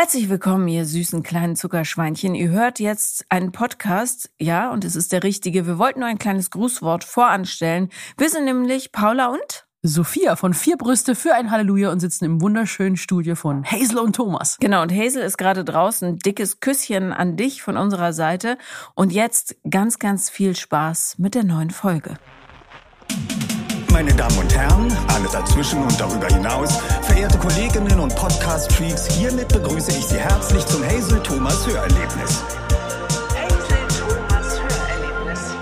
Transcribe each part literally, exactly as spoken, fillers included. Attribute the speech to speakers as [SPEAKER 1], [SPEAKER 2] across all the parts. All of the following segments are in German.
[SPEAKER 1] Herzlich willkommen, ihr süßen kleinen Zuckerschweinchen. Ihr hört jetzt einen Podcast, ja, und es ist der richtige. Wir wollten nur ein kleines Grußwort voranstellen. Wir sind nämlich Paula und
[SPEAKER 2] Sophia von Vier Brüste für ein Halleluja und sitzen im wunderschönen Studio von Hazel und Thomas.
[SPEAKER 1] Genau, und Hazel ist gerade draußen. Dickes Küsschen an dich von unserer Seite. Und jetzt ganz, ganz viel Spaß mit der neuen Folge.
[SPEAKER 3] Meine Damen und Herren, alle dazwischen und darüber hinaus, verehrte Kolleginnen und Podcast-Freaks, hiermit begrüße ich Sie herzlich zum Hazel Thomas Hörerlebnis.
[SPEAKER 1] Hazel Thomas Hörerlebnis.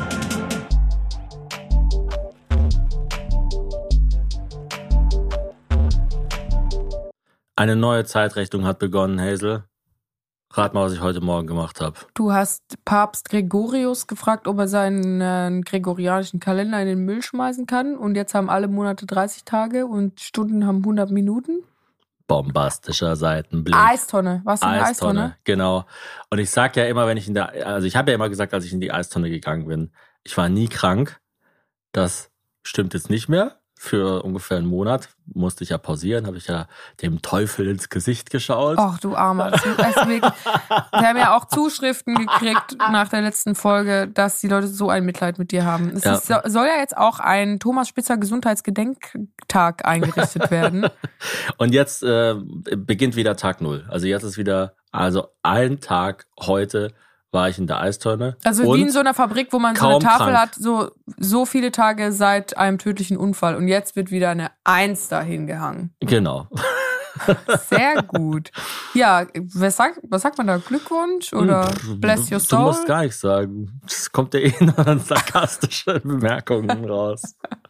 [SPEAKER 4] Eine neue Zeitrechnung hat begonnen, Hazel. Rat mal, was ich heute Morgen gemacht habe.
[SPEAKER 2] Du hast Papst Gregorius gefragt, ob er seinen äh, gregorianischen Kalender in den Müll schmeißen kann. Und jetzt haben alle Monate dreißig Tage und Stunden haben hundert Minuten.
[SPEAKER 4] Bombastischer Seitenblick.
[SPEAKER 2] Eistonne. Was ist eine Eistonne?
[SPEAKER 4] Eistonne, genau. Und ich sag ja immer, wenn ich in der, also ich habe ja immer gesagt, als ich in die Eistonne gegangen bin, ich war nie krank. Das stimmt jetzt nicht mehr. Für ungefähr einen Monat musste ich ja pausieren, habe ich ja dem Teufel ins Gesicht geschaut.
[SPEAKER 2] Ach du Armer. Das ist wirklich, wir haben ja auch Zuschriften gekriegt nach der letzten Folge, dass die Leute so ein Mitleid mit dir haben. Es
[SPEAKER 4] Ja.
[SPEAKER 2] ist, soll ja jetzt auch ein Thomas Spitzer Gesundheitsgedenktag eingerichtet werden.
[SPEAKER 4] Und jetzt äh, beginnt wieder Tag Null. Also jetzt ist wieder, also ein Tag heute war ich in der Eistonne.
[SPEAKER 2] Also
[SPEAKER 4] und
[SPEAKER 2] wie in so einer Fabrik, wo man so eine
[SPEAKER 4] kaum
[SPEAKER 2] Tafel
[SPEAKER 4] krank.
[SPEAKER 2] hat, so, so viele Tage seit einem tödlichen Unfall. Und jetzt wird wieder eine Eins dahin gehangen.
[SPEAKER 4] Genau.
[SPEAKER 2] Sehr gut. Ja, was sagt, was sagt man da? Glückwunsch oder bless your
[SPEAKER 4] Du
[SPEAKER 2] soul?
[SPEAKER 4] musst gar nichts sagen. Es kommt ja eh nur an sarkastische Bemerkungen raus.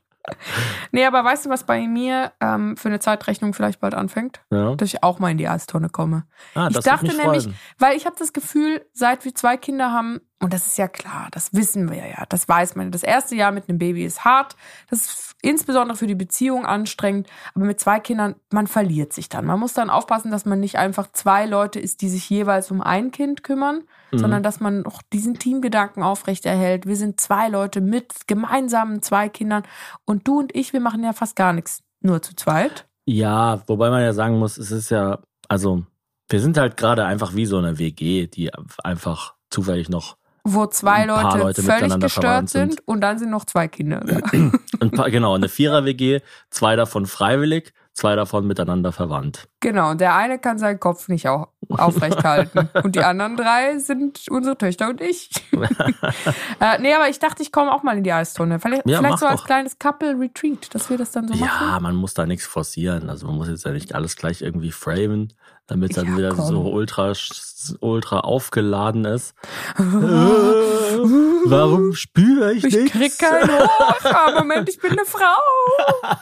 [SPEAKER 2] Nee, aber weißt du, was bei mir ähm, für eine Zeitrechnung vielleicht bald anfängt?
[SPEAKER 4] Ja.
[SPEAKER 2] Dass ich auch mal in die Eistonne komme.
[SPEAKER 4] Ah,
[SPEAKER 2] Ich
[SPEAKER 4] das
[SPEAKER 2] dachte
[SPEAKER 4] würde mich
[SPEAKER 2] nämlich,
[SPEAKER 4] freuen.
[SPEAKER 2] weil ich habe das Gefühl, seit wir zwei Kinder haben, und das ist ja klar, das wissen wir ja, das weiß man. Das erste Jahr mit einem Baby ist hart, das ist insbesondere für die Beziehung anstrengend, aber mit zwei Kindern, man verliert sich dann. Man muss dann aufpassen, dass man nicht einfach zwei Leute ist, die sich jeweils um ein Kind kümmern, mhm. sondern dass man auch diesen Teamgedanken aufrechterhält. Wir sind zwei Leute mit gemeinsamen zwei Kindern und du und ich, wir machen ja fast gar nichts, nur zu zweit.
[SPEAKER 4] Ja, wobei man ja sagen muss, es ist ja, also wir sind halt gerade einfach wie so eine W G, die einfach zufällig noch
[SPEAKER 2] Wo zwei
[SPEAKER 4] ein paar
[SPEAKER 2] Leute,
[SPEAKER 4] Leute
[SPEAKER 2] völlig
[SPEAKER 4] miteinander
[SPEAKER 2] gestört
[SPEAKER 4] verwandt
[SPEAKER 2] sind.
[SPEAKER 4] sind.
[SPEAKER 2] Und dann sind noch zwei Kinder da.
[SPEAKER 4] ein paar, genau, eine Vierer-W G, zwei davon freiwillig, zwei davon miteinander verwandt.
[SPEAKER 2] Genau, und der eine kann seinen Kopf nicht au- aufrecht halten. Und die anderen drei sind unsere Töchter und ich. äh, nee, aber ich dachte, ich komme auch mal in die Eistonne. Vielleicht,
[SPEAKER 4] Ja,
[SPEAKER 2] vielleicht
[SPEAKER 4] mach
[SPEAKER 2] so als
[SPEAKER 4] doch.
[SPEAKER 2] kleines Couple-Retreat, dass wir das dann so
[SPEAKER 4] Ja,
[SPEAKER 2] machen.
[SPEAKER 4] man muss da nichts forcieren. Also man muss jetzt ja nicht alles gleich irgendwie framen, damit dann
[SPEAKER 2] Ja,
[SPEAKER 4] wieder
[SPEAKER 2] komm.
[SPEAKER 4] so ultra, ultra aufgeladen ist. äh, warum spüre ich,
[SPEAKER 2] Ich
[SPEAKER 4] nichts?
[SPEAKER 2] krieg keinen Hoch. Aber Moment, ich bin eine Frau.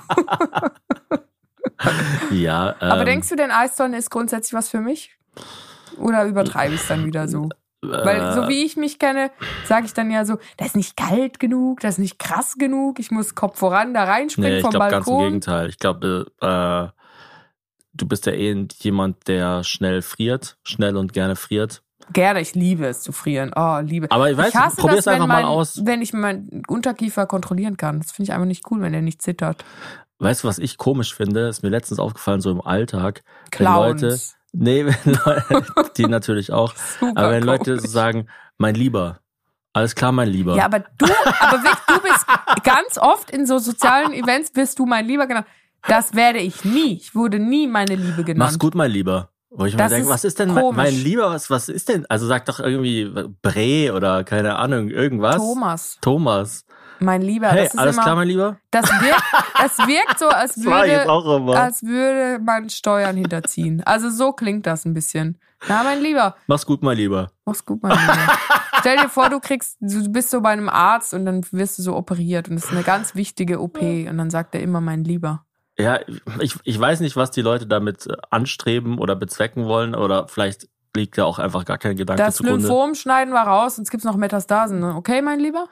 [SPEAKER 4] Ja, ähm,
[SPEAKER 2] Aber denkst du denn, Eistonne ist grundsätzlich was für mich? Oder übertreibe ich es dann wieder so? Weil so wie ich mich kenne, sage ich dann ja so, das ist nicht kalt genug, das ist nicht krass genug, ich muss Kopf voran da reinspringen
[SPEAKER 4] nee, ich
[SPEAKER 2] vom
[SPEAKER 4] glaube ganz im
[SPEAKER 2] Balkon.
[SPEAKER 4] Gegenteil. Ich glaube, äh, du bist ja eh jemand, der schnell friert, schnell und gerne friert.
[SPEAKER 2] Gerne, ich liebe es zu frieren. Oh, liebe.
[SPEAKER 4] Aber ich weiß,
[SPEAKER 2] ich hasse
[SPEAKER 4] probier's
[SPEAKER 2] das, wenn
[SPEAKER 4] einfach mal
[SPEAKER 2] mein,
[SPEAKER 4] aus.
[SPEAKER 2] Wenn ich meinen Unterkiefer kontrollieren kann. Das finde ich einfach nicht cool, wenn der nicht zittert.
[SPEAKER 4] Weißt du, was ich komisch finde? Ist mir letztens aufgefallen, so im Alltag.
[SPEAKER 2] Clowns.
[SPEAKER 4] Wenn Leute, nee, wenn Leute, die natürlich auch.
[SPEAKER 2] Super
[SPEAKER 4] aber wenn Leute
[SPEAKER 2] komisch.
[SPEAKER 4] so sagen, mein Lieber. Alles klar, mein Lieber.
[SPEAKER 2] Ja, aber du, aber Vic, du bist ganz oft in so sozialen Events, wirst du mein Lieber genannt. Das werde ich nie. Ich wurde nie meine Liebe genannt.
[SPEAKER 4] Mach's gut, mein Lieber. Wo ich mir
[SPEAKER 2] Das
[SPEAKER 4] denke,
[SPEAKER 2] ist
[SPEAKER 4] was ist denn mein,
[SPEAKER 2] komisch.
[SPEAKER 4] mein Lieber? Was, was ist denn? Also sag doch irgendwie Bre oder keine Ahnung, irgendwas.
[SPEAKER 2] Thomas,
[SPEAKER 4] Thomas.
[SPEAKER 2] mein Lieber.
[SPEAKER 4] Hey,
[SPEAKER 2] das ist
[SPEAKER 4] alles
[SPEAKER 2] immer,
[SPEAKER 4] klar, mein Lieber?
[SPEAKER 2] Das wirkt, das wirkt so, als
[SPEAKER 4] Das war ich jetzt
[SPEAKER 2] würde,
[SPEAKER 4] auch immer.
[SPEAKER 2] als würde man Steuern hinterziehen. Also so klingt das ein bisschen. Na, mein Lieber,
[SPEAKER 4] Mach's gut, mein Lieber.
[SPEAKER 2] mach's gut, mein Lieber. Stell dir vor, du kriegst, du bist so bei einem Arzt und dann wirst du so operiert und das ist eine ganz wichtige O P und dann sagt er immer mein Lieber.
[SPEAKER 4] Ja, ich, ich weiß nicht, was die Leute damit anstreben oder bezwecken wollen oder vielleicht liegt ja auch einfach gar kein Gedanke
[SPEAKER 2] Das
[SPEAKER 4] zugrunde.
[SPEAKER 2] Lymphom schneiden wir raus, sonst gibt's noch Metastasen. Ne? Okay, mein Lieber?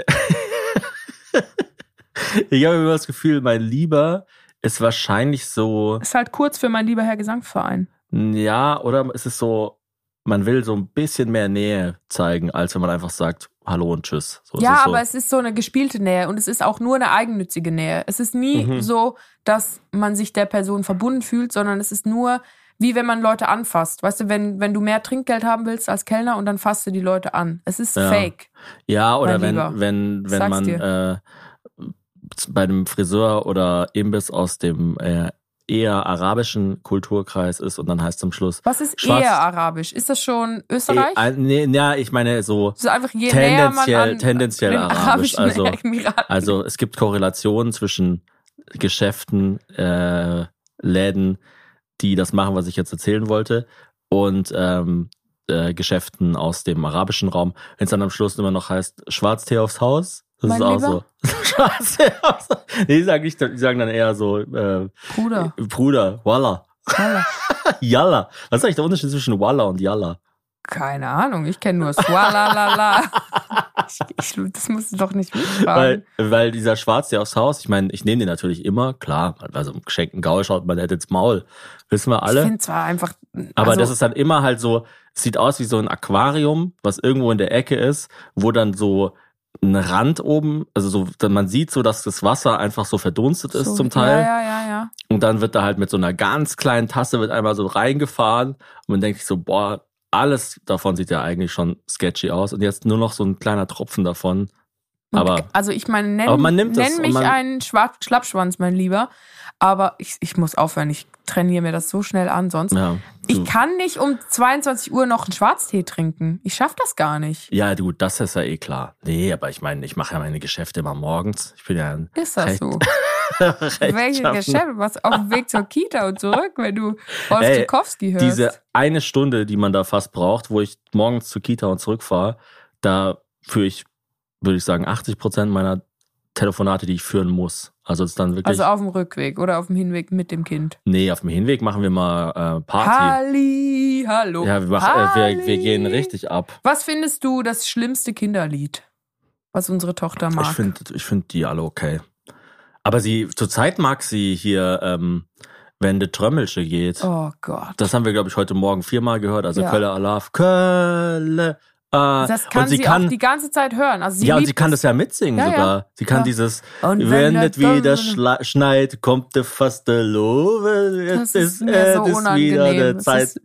[SPEAKER 4] Ich habe immer das Gefühl, mein Lieber ist wahrscheinlich so,
[SPEAKER 2] Ist halt kurz für mein lieber Herr Gesangsverein.
[SPEAKER 4] ja, oder es ist so, man will so ein bisschen mehr Nähe zeigen, als wenn man einfach sagt, hallo und tschüss. So,
[SPEAKER 2] Ja,
[SPEAKER 4] es ist so,
[SPEAKER 2] aber es ist so eine gespielte Nähe und es ist auch nur eine eigennützige Nähe. Es ist nie
[SPEAKER 4] Mhm.
[SPEAKER 2] so, dass man sich der Person verbunden fühlt, sondern es ist nur, wie wenn man Leute anfasst. Weißt du, wenn, wenn du mehr Trinkgeld haben willst als Kellner und dann fasst du die Leute an. Es ist
[SPEAKER 4] Ja.
[SPEAKER 2] fake.
[SPEAKER 4] Ja, oder
[SPEAKER 2] Mein
[SPEAKER 4] wenn,
[SPEAKER 2] Lieber.
[SPEAKER 4] wenn, wenn
[SPEAKER 2] Sag's
[SPEAKER 4] man
[SPEAKER 2] dir.
[SPEAKER 4] äh, bei dem Friseur oder Imbiss aus dem äh, eher arabischen Kulturkreis ist und dann heißt zum Schluss
[SPEAKER 2] Was ist
[SPEAKER 4] Schwarz-
[SPEAKER 2] eher arabisch? Ist das schon Österreich?
[SPEAKER 4] Eh, äh, nee, ja, ich meine so
[SPEAKER 2] Das ist einfach je näher man
[SPEAKER 4] tendenziell,
[SPEAKER 2] an
[SPEAKER 4] tendenziell
[SPEAKER 2] den
[SPEAKER 4] arabisch.
[SPEAKER 2] Arabischen
[SPEAKER 4] Also,
[SPEAKER 2] Emiraten.
[SPEAKER 4] also es gibt Korrelationen zwischen Geschäften, äh, Läden, die das machen, was ich jetzt erzählen wollte, und ähm, äh, Geschäften aus dem arabischen Raum. Wenn es dann am Schluss immer noch heißt, Schwarztee aufs Haus, das
[SPEAKER 2] Mein
[SPEAKER 4] ist auch
[SPEAKER 2] Lieber?
[SPEAKER 4] so. Schwarztee aufs Haus. Nee, die sagen, nicht, die sagen dann eher so, äh,
[SPEAKER 2] Bruder.
[SPEAKER 4] Bruder, Walla.
[SPEAKER 2] Walla.
[SPEAKER 4] Yalla. Was ist eigentlich der Unterschied zwischen Walla und Yalla?
[SPEAKER 2] Keine Ahnung, ich kenne nur Swalalala. ich, ich, das musst du doch nicht mitfragen.
[SPEAKER 4] Weil, weil dieser Schwarztee aufs Haus, ich meine, ich nehme den natürlich immer, klar, also im geschenkten Gaul schaut man hätte ins Maul, wissen wir
[SPEAKER 2] Ich
[SPEAKER 4] alle.
[SPEAKER 2] finde zwar einfach.
[SPEAKER 4] Aber
[SPEAKER 2] also,
[SPEAKER 4] das ist dann immer halt so, es sieht aus wie so ein Aquarium, was irgendwo in der Ecke ist, wo dann so ein Rand oben, also so, dann man sieht so, dass das Wasser einfach so verdunstet ist
[SPEAKER 2] so,
[SPEAKER 4] zum Teil.
[SPEAKER 2] Ja, ja, ja, ja.
[SPEAKER 4] Und dann wird da halt mit so einer ganz kleinen Tasse wird einmal so reingefahren und man denkt sich so, boah, alles davon sieht ja eigentlich schon sketchy aus und jetzt nur noch so ein kleiner Tropfen davon. Aber
[SPEAKER 2] Und, also ich meine, nenn,
[SPEAKER 4] aber man nimmt es
[SPEAKER 2] nenn
[SPEAKER 4] und
[SPEAKER 2] mich
[SPEAKER 4] man-
[SPEAKER 2] einen Schwa- Schlappschwanz, mein Lieber. Aber ich, ich muss aufhören, ich trainiere mir das so schnell an sonst.
[SPEAKER 4] ja, du,
[SPEAKER 2] Ich kann nicht um zweiundzwanzig Uhr noch einen Schwarztee trinken. Ich schaff das gar nicht.
[SPEAKER 4] ja, du, das ist ja eh klar. Nee, aber ich meine, ich mache ja meine Geschäfte immer morgens. Ich bin ja ein
[SPEAKER 2] Ist das
[SPEAKER 4] recht-
[SPEAKER 2] so?
[SPEAKER 4] recht
[SPEAKER 2] Welche
[SPEAKER 4] schaffen.
[SPEAKER 2] Geschäfte? Was auf dem Weg zur Kita und zurück, wenn du Rolf
[SPEAKER 4] Ey,
[SPEAKER 2] Zukowski hörst?
[SPEAKER 4] Diese eine Stunde, die man da fast braucht, wo ich morgens zur Kita und zurückfahre, da führe ich, würde ich sagen, achtzig Prozent meiner Telefonate, die ich führen muss. Also es ist dann wirklich,
[SPEAKER 2] Also auf dem Rückweg oder auf dem Hinweg mit dem Kind.
[SPEAKER 4] nee, auf dem Hinweg machen wir mal äh, Party.
[SPEAKER 2] Halli, hallo.
[SPEAKER 4] Ja, wir, machen, äh, wir, wir gehen richtig ab.
[SPEAKER 2] Was findest du das schlimmste Kinderlied, was unsere Tochter mag?
[SPEAKER 4] Ich finde ich find die alle okay. Aber sie, zurzeit mag sie hier, ähm, wenn de Trömmelsche geht.
[SPEAKER 2] Oh Gott.
[SPEAKER 4] Das haben wir, glaube ich, heute Morgen viermal gehört. Also
[SPEAKER 2] Ja.
[SPEAKER 4] Kölle Alaf, Kölle. Äh,
[SPEAKER 2] Das kann
[SPEAKER 4] und
[SPEAKER 2] sie,
[SPEAKER 4] sie kann,
[SPEAKER 2] auch die ganze Zeit hören. Also sie
[SPEAKER 4] ja, und
[SPEAKER 2] liebt
[SPEAKER 4] sie kann das ja mitsingen
[SPEAKER 2] Ja, ja.
[SPEAKER 4] sogar. Sie kann
[SPEAKER 2] Ja.
[SPEAKER 4] dieses,
[SPEAKER 2] Und
[SPEAKER 4] wenn,
[SPEAKER 2] wenn
[SPEAKER 4] es
[SPEAKER 2] der
[SPEAKER 4] wieder
[SPEAKER 2] Donner-
[SPEAKER 4] schla- schneit, kommt der fast der Lowe.
[SPEAKER 2] Das
[SPEAKER 4] Jetzt
[SPEAKER 2] ist
[SPEAKER 4] ist,
[SPEAKER 2] mir
[SPEAKER 4] äh,
[SPEAKER 2] so
[SPEAKER 4] das wieder
[SPEAKER 2] unangenehm.
[SPEAKER 4] der
[SPEAKER 2] Das
[SPEAKER 4] Zeit.
[SPEAKER 2] ist,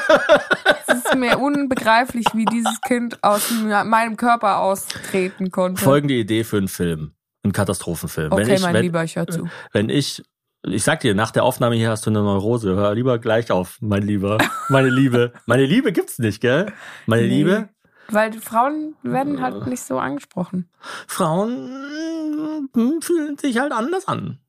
[SPEAKER 2] es ist mir unbegreiflich, wie dieses Kind aus meinem Körper austreten konnte.
[SPEAKER 4] Folgende Idee für einen Film. Ein Katastrophenfilm.
[SPEAKER 2] Okay,
[SPEAKER 4] wenn ich,
[SPEAKER 2] mein
[SPEAKER 4] wenn,
[SPEAKER 2] Lieber, ich höre zu.
[SPEAKER 4] wenn ich, ich sag dir, nach der Aufnahme hier hast du eine Neurose. Hör lieber gleich auf, mein Lieber. Meine Liebe. Meine Liebe gibt's nicht, gell? Meine
[SPEAKER 2] Nee.
[SPEAKER 4] Liebe.
[SPEAKER 2] Weil die Frauen werden halt nicht so angesprochen.
[SPEAKER 4] Frauen hm, fühlen sich halt anders an.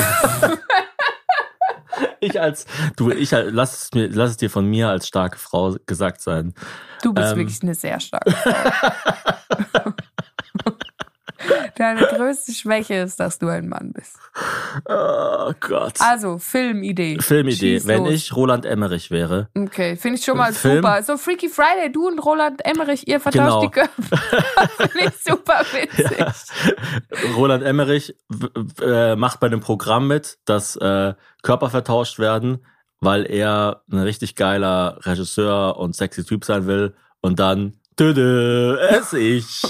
[SPEAKER 4] ich als, du, ich als, lass es mir, lass es dir von mir als starke Frau gesagt sein.
[SPEAKER 2] Du bist
[SPEAKER 4] Ähm.
[SPEAKER 2] wirklich eine sehr starke Frau. Deine größte Schwäche ist, dass du ein Mann bist.
[SPEAKER 4] Oh Gott.
[SPEAKER 2] Also, Filmidee.
[SPEAKER 4] Filmidee.
[SPEAKER 2] Schieß
[SPEAKER 4] Wenn
[SPEAKER 2] los.
[SPEAKER 4] ich Roland Emmerich wäre.
[SPEAKER 2] Okay, finde ich schon mal
[SPEAKER 4] Film?
[SPEAKER 2] super. So Freaky Friday, du und Roland Emmerich, ihr vertauscht
[SPEAKER 4] Genau.
[SPEAKER 2] die Köpfe. Finde ich super witzig.
[SPEAKER 4] Ja. Roland Emmerich w- w- äh, macht bei einem Programm mit, dass äh, Körper vertauscht werden, weil er ein richtig geiler Regisseur und sexy Typ sein will. Und dann, tüdü, es ich.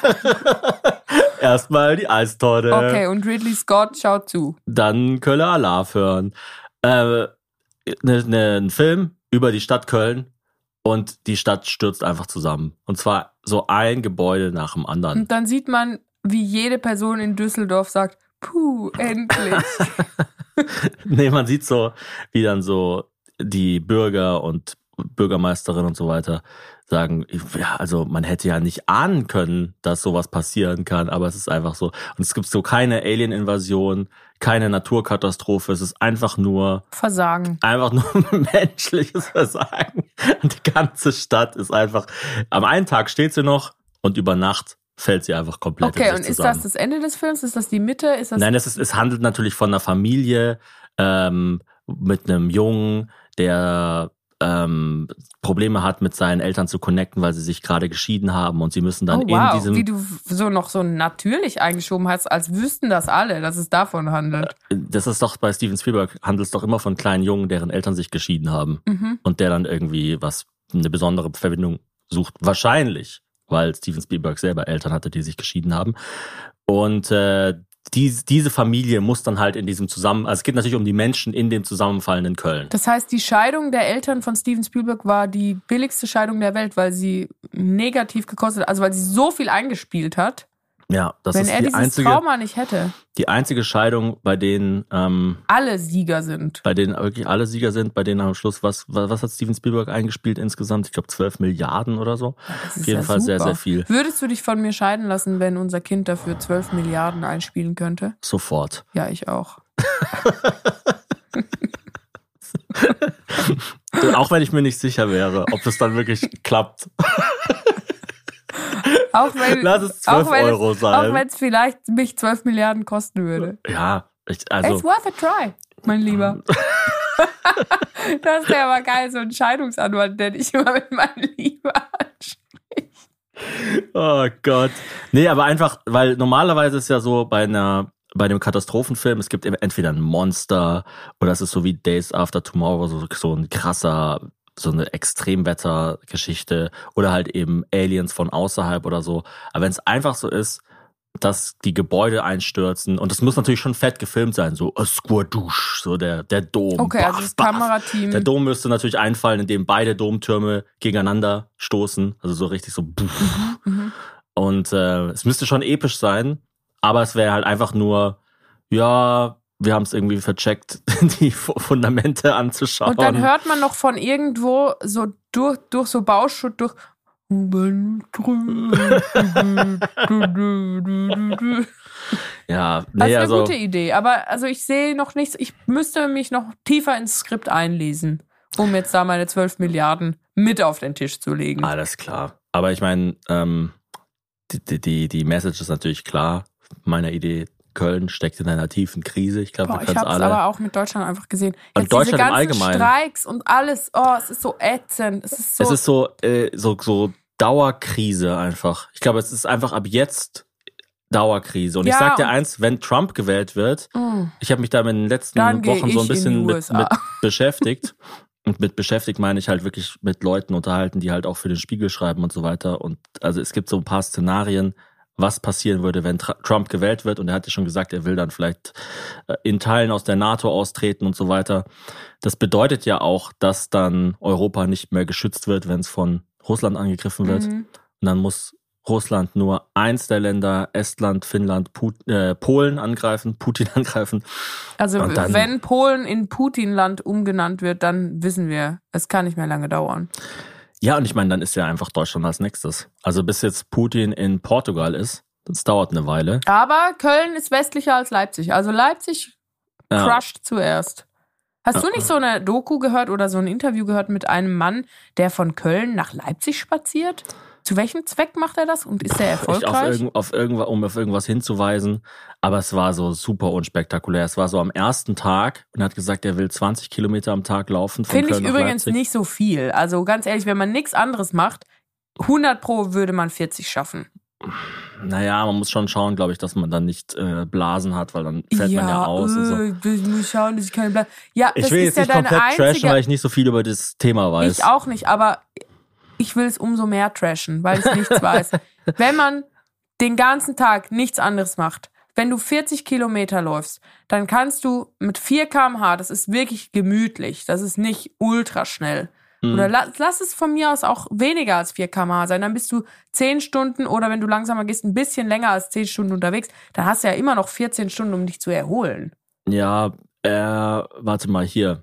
[SPEAKER 4] Erstmal die Eistorte.
[SPEAKER 2] Okay, und Ridley Scott schaut zu.
[SPEAKER 4] Dann Kölle Alaf hören. Äh, ne, ne, ein Film über die Stadt Köln und die Stadt stürzt einfach zusammen. Und zwar so ein Gebäude nach dem anderen.
[SPEAKER 2] Und dann sieht man, wie jede Person in Düsseldorf sagt, puh, endlich.
[SPEAKER 4] Nee, man sieht so, wie dann so die Bürger und Bürgermeisterin und so weiter sagen, ja, also man hätte ja nicht ahnen können, dass sowas passieren kann, aber es ist einfach so. Und es gibt so keine Alien-Invasion, keine Naturkatastrophe, es ist einfach nur,
[SPEAKER 2] Versagen.
[SPEAKER 4] einfach nur menschliches Versagen. Und die ganze Stadt ist einfach, am einen Tag steht sie noch und über Nacht fällt sie einfach komplett in
[SPEAKER 2] Okay,
[SPEAKER 4] sich
[SPEAKER 2] und ist
[SPEAKER 4] zusammen.
[SPEAKER 2] das das Ende des Films? Ist das die Mitte? Ist das
[SPEAKER 4] Nein, es, ist, es handelt natürlich von einer Familie ähm, mit einem Jungen, der ähm, Probleme hat, mit seinen Eltern zu connecten, weil sie sich gerade geschieden haben und sie müssen dann
[SPEAKER 2] oh, wow,
[SPEAKER 4] in diesem...
[SPEAKER 2] wie du so noch so natürlich eingeschoben hast, als wüssten das alle, dass es davon handelt.
[SPEAKER 4] Das ist doch bei Steven Spielberg, handelt es doch immer von kleinen Jungen, deren Eltern sich geschieden haben
[SPEAKER 2] Mhm.
[SPEAKER 4] und der dann irgendwie was, eine besondere Verbindung sucht. Wahrscheinlich, weil Steven Spielberg selber Eltern hatte, die sich geschieden haben. Und äh, die, diese Familie muss dann halt in diesem Zusammen... Also es geht natürlich um die Menschen in dem zusammenfallenden Köln.
[SPEAKER 2] Das heißt, die Scheidung der Eltern von Steven Spielberg war die billigste Scheidung der Welt, weil sie negativ gekostet hat, also weil sie so viel eingespielt hat.
[SPEAKER 4] Ja, das
[SPEAKER 2] Wenn
[SPEAKER 4] ist
[SPEAKER 2] er
[SPEAKER 4] die
[SPEAKER 2] dieses
[SPEAKER 4] einzige,
[SPEAKER 2] Trauma nicht hätte.
[SPEAKER 4] die einzige Scheidung, bei denen ähm,
[SPEAKER 2] alle Sieger sind.
[SPEAKER 4] Bei denen wirklich alle Sieger sind, bei denen am Schluss, was, was, was hat Steven Spielberg eingespielt insgesamt? Ich glaube zwölf Milliarden oder so.
[SPEAKER 2] Ja, das ist
[SPEAKER 4] Auf jeden
[SPEAKER 2] ja
[SPEAKER 4] Fall
[SPEAKER 2] super.
[SPEAKER 4] sehr, sehr viel.
[SPEAKER 2] Würdest du dich von mir scheiden lassen, wenn unser Kind dafür zwölf Milliarden einspielen könnte?
[SPEAKER 4] Sofort.
[SPEAKER 2] Ja, ich auch.
[SPEAKER 4] Auch wenn ich mir nicht sicher wäre, ob es dann wirklich klappt.
[SPEAKER 2] Auch wenn,
[SPEAKER 4] Lass es zwölf Euro
[SPEAKER 2] es,
[SPEAKER 4] sein.
[SPEAKER 2] Auch wenn es vielleicht mich zwölf Milliarden kosten würde.
[SPEAKER 4] Ja, ich, also.
[SPEAKER 2] It's worth a try, mein Lieber. Das wäre aber geil, so ein Scheidungsanwalt, der dich immer mit meinem Lieber anspricht.
[SPEAKER 4] Oh Gott. Nee, aber einfach, weil normalerweise ist ja so bei einer, bei einem Katastrophenfilm, es gibt entweder ein Monster oder es ist so wie Days After Tomorrow, so, so ein krasser, so eine Extremwettergeschichte oder halt eben Aliens von außerhalb oder so. Aber wenn es einfach so ist, dass die Gebäude einstürzen und es muss natürlich schon fett gefilmt sein, so Squadouche, so der, der Dom.
[SPEAKER 2] Okay,
[SPEAKER 4] baff,
[SPEAKER 2] also das
[SPEAKER 4] baff.
[SPEAKER 2] Kamerateam.
[SPEAKER 4] Der Dom müsste natürlich einfallen, indem beide Domtürme gegeneinander stoßen, also so richtig so buff.
[SPEAKER 2] Mhm.
[SPEAKER 4] Und äh, es müsste schon episch sein, aber es wäre halt einfach nur, ja, wir haben es irgendwie vercheckt, die Fundamente anzuschauen.
[SPEAKER 2] Und dann hört man noch von irgendwo so durch, durch so Bauschutt, durch
[SPEAKER 4] ja, nee,
[SPEAKER 2] das ist eine
[SPEAKER 4] also,
[SPEAKER 2] gute Idee, aber also ich sehe noch nichts, ich müsste mich noch tiefer ins Skript einlesen, um jetzt da meine zwölf Milliarden mit auf den Tisch zu legen.
[SPEAKER 4] Alles klar. Aber ich meine, ähm, die, die, die Message ist natürlich klar. Meine Idee, Köln steckt in einer tiefen Krise. Ich glaube, wir
[SPEAKER 2] ich
[SPEAKER 4] können es
[SPEAKER 2] habe es
[SPEAKER 4] alle.
[SPEAKER 2] aber auch mit Deutschland einfach gesehen.
[SPEAKER 4] Und
[SPEAKER 2] Jetzt
[SPEAKER 4] Deutschland
[SPEAKER 2] diese
[SPEAKER 4] im
[SPEAKER 2] ganzen
[SPEAKER 4] Allgemeinen.
[SPEAKER 2] Streiks und alles, oh, es ist so ätzend. Es ist so,
[SPEAKER 4] Es ist so, äh, so, so Dauerkrise einfach. Ich glaube, es ist einfach ab jetzt Dauerkrise. Und
[SPEAKER 2] Ja,
[SPEAKER 4] ich sag dir
[SPEAKER 2] und-
[SPEAKER 4] eins, wenn Trump gewählt wird,
[SPEAKER 2] Mm.
[SPEAKER 4] ich habe mich da in den letzten
[SPEAKER 2] Dann geh
[SPEAKER 4] Wochen so ein
[SPEAKER 2] ich in
[SPEAKER 4] bisschen
[SPEAKER 2] die
[SPEAKER 4] mit,
[SPEAKER 2] U S A.
[SPEAKER 4] mit beschäftigt. Und mit beschäftigt meine ich halt wirklich mit Leuten unterhalten, die halt auch für den Spiegel schreiben und so weiter. Und also es gibt so ein paar Szenarien, was passieren würde, wenn Tra- Trump gewählt wird. Und er hat ja schon gesagt, er will dann vielleicht äh, in Teilen aus der NATO austreten und so weiter. Das bedeutet ja auch, dass dann Europa nicht mehr geschützt wird, wenn es von Russland angegriffen wird.
[SPEAKER 2] Mhm.
[SPEAKER 4] Und dann muss Russland nur eins der Länder, Estland, Finnland, Put- äh, Polen angreifen, Putin angreifen.
[SPEAKER 2] Also
[SPEAKER 4] Und dann-
[SPEAKER 2] wenn Polen in Putinland umgenannt wird, dann wissen wir, es kann nicht mehr lange dauern.
[SPEAKER 4] Ja, und ich meine, dann ist ja einfach Deutschland als nächstes. Also bis jetzt Putin in Portugal ist, das dauert eine Weile.
[SPEAKER 2] Aber Köln ist westlicher als Leipzig. Also Leipzig
[SPEAKER 4] Ja.
[SPEAKER 2] crushed zuerst. Hast du nicht so eine Doku gehört oder so ein Interview gehört mit einem Mann, der von Köln nach Leipzig spaziert? Zu welchem Zweck macht er das und ist er
[SPEAKER 4] Ich auf
[SPEAKER 2] erfolgreich?
[SPEAKER 4] irgend, auf irgendwas, um auf irgendwas hinzuweisen. Aber es war so super unspektakulär. Es war so am ersten Tag und er hat gesagt, er will zwanzig Kilometer am Tag laufen. Von
[SPEAKER 2] Finde ich
[SPEAKER 4] Köln nach
[SPEAKER 2] übrigens
[SPEAKER 4] Leipzig.
[SPEAKER 2] nicht so viel. Also ganz ehrlich, wenn man nichts anderes macht, hundert pro würde man vierzig schaffen.
[SPEAKER 4] Naja, man muss schon schauen, glaube ich, dass man dann nicht äh, Blasen hat, weil dann fällt man ja aus. und so.
[SPEAKER 2] äh, ich muss schauen, dass ich keine Blasen. Ja,
[SPEAKER 4] Ich
[SPEAKER 2] das
[SPEAKER 4] will
[SPEAKER 2] ist
[SPEAKER 4] jetzt
[SPEAKER 2] ja
[SPEAKER 4] nicht
[SPEAKER 2] deine
[SPEAKER 4] komplett trashen,
[SPEAKER 2] einzige.
[SPEAKER 4] weil ich nicht so viel über das Thema weiß.
[SPEAKER 2] Ich auch nicht, aber ich will es umso mehr trashen, weil ich nichts weiß. Wenn man den ganzen Tag nichts anderes macht, wenn du vierzig Kilometer läufst, dann kannst du mit vier Kilometer pro Stunde, das ist wirklich gemütlich, das ist nicht ultra schnell.
[SPEAKER 4] Mhm.
[SPEAKER 2] Oder lass, lass es von mir aus auch weniger als vier Kilometer pro Stunde sein, dann bist du zehn Stunden oder wenn du langsamer gehst, ein bisschen länger als zehn Stunden unterwegs, dann hast du ja immer noch vierzehn Stunden, um dich zu erholen.
[SPEAKER 4] Ja, äh, warte mal hier.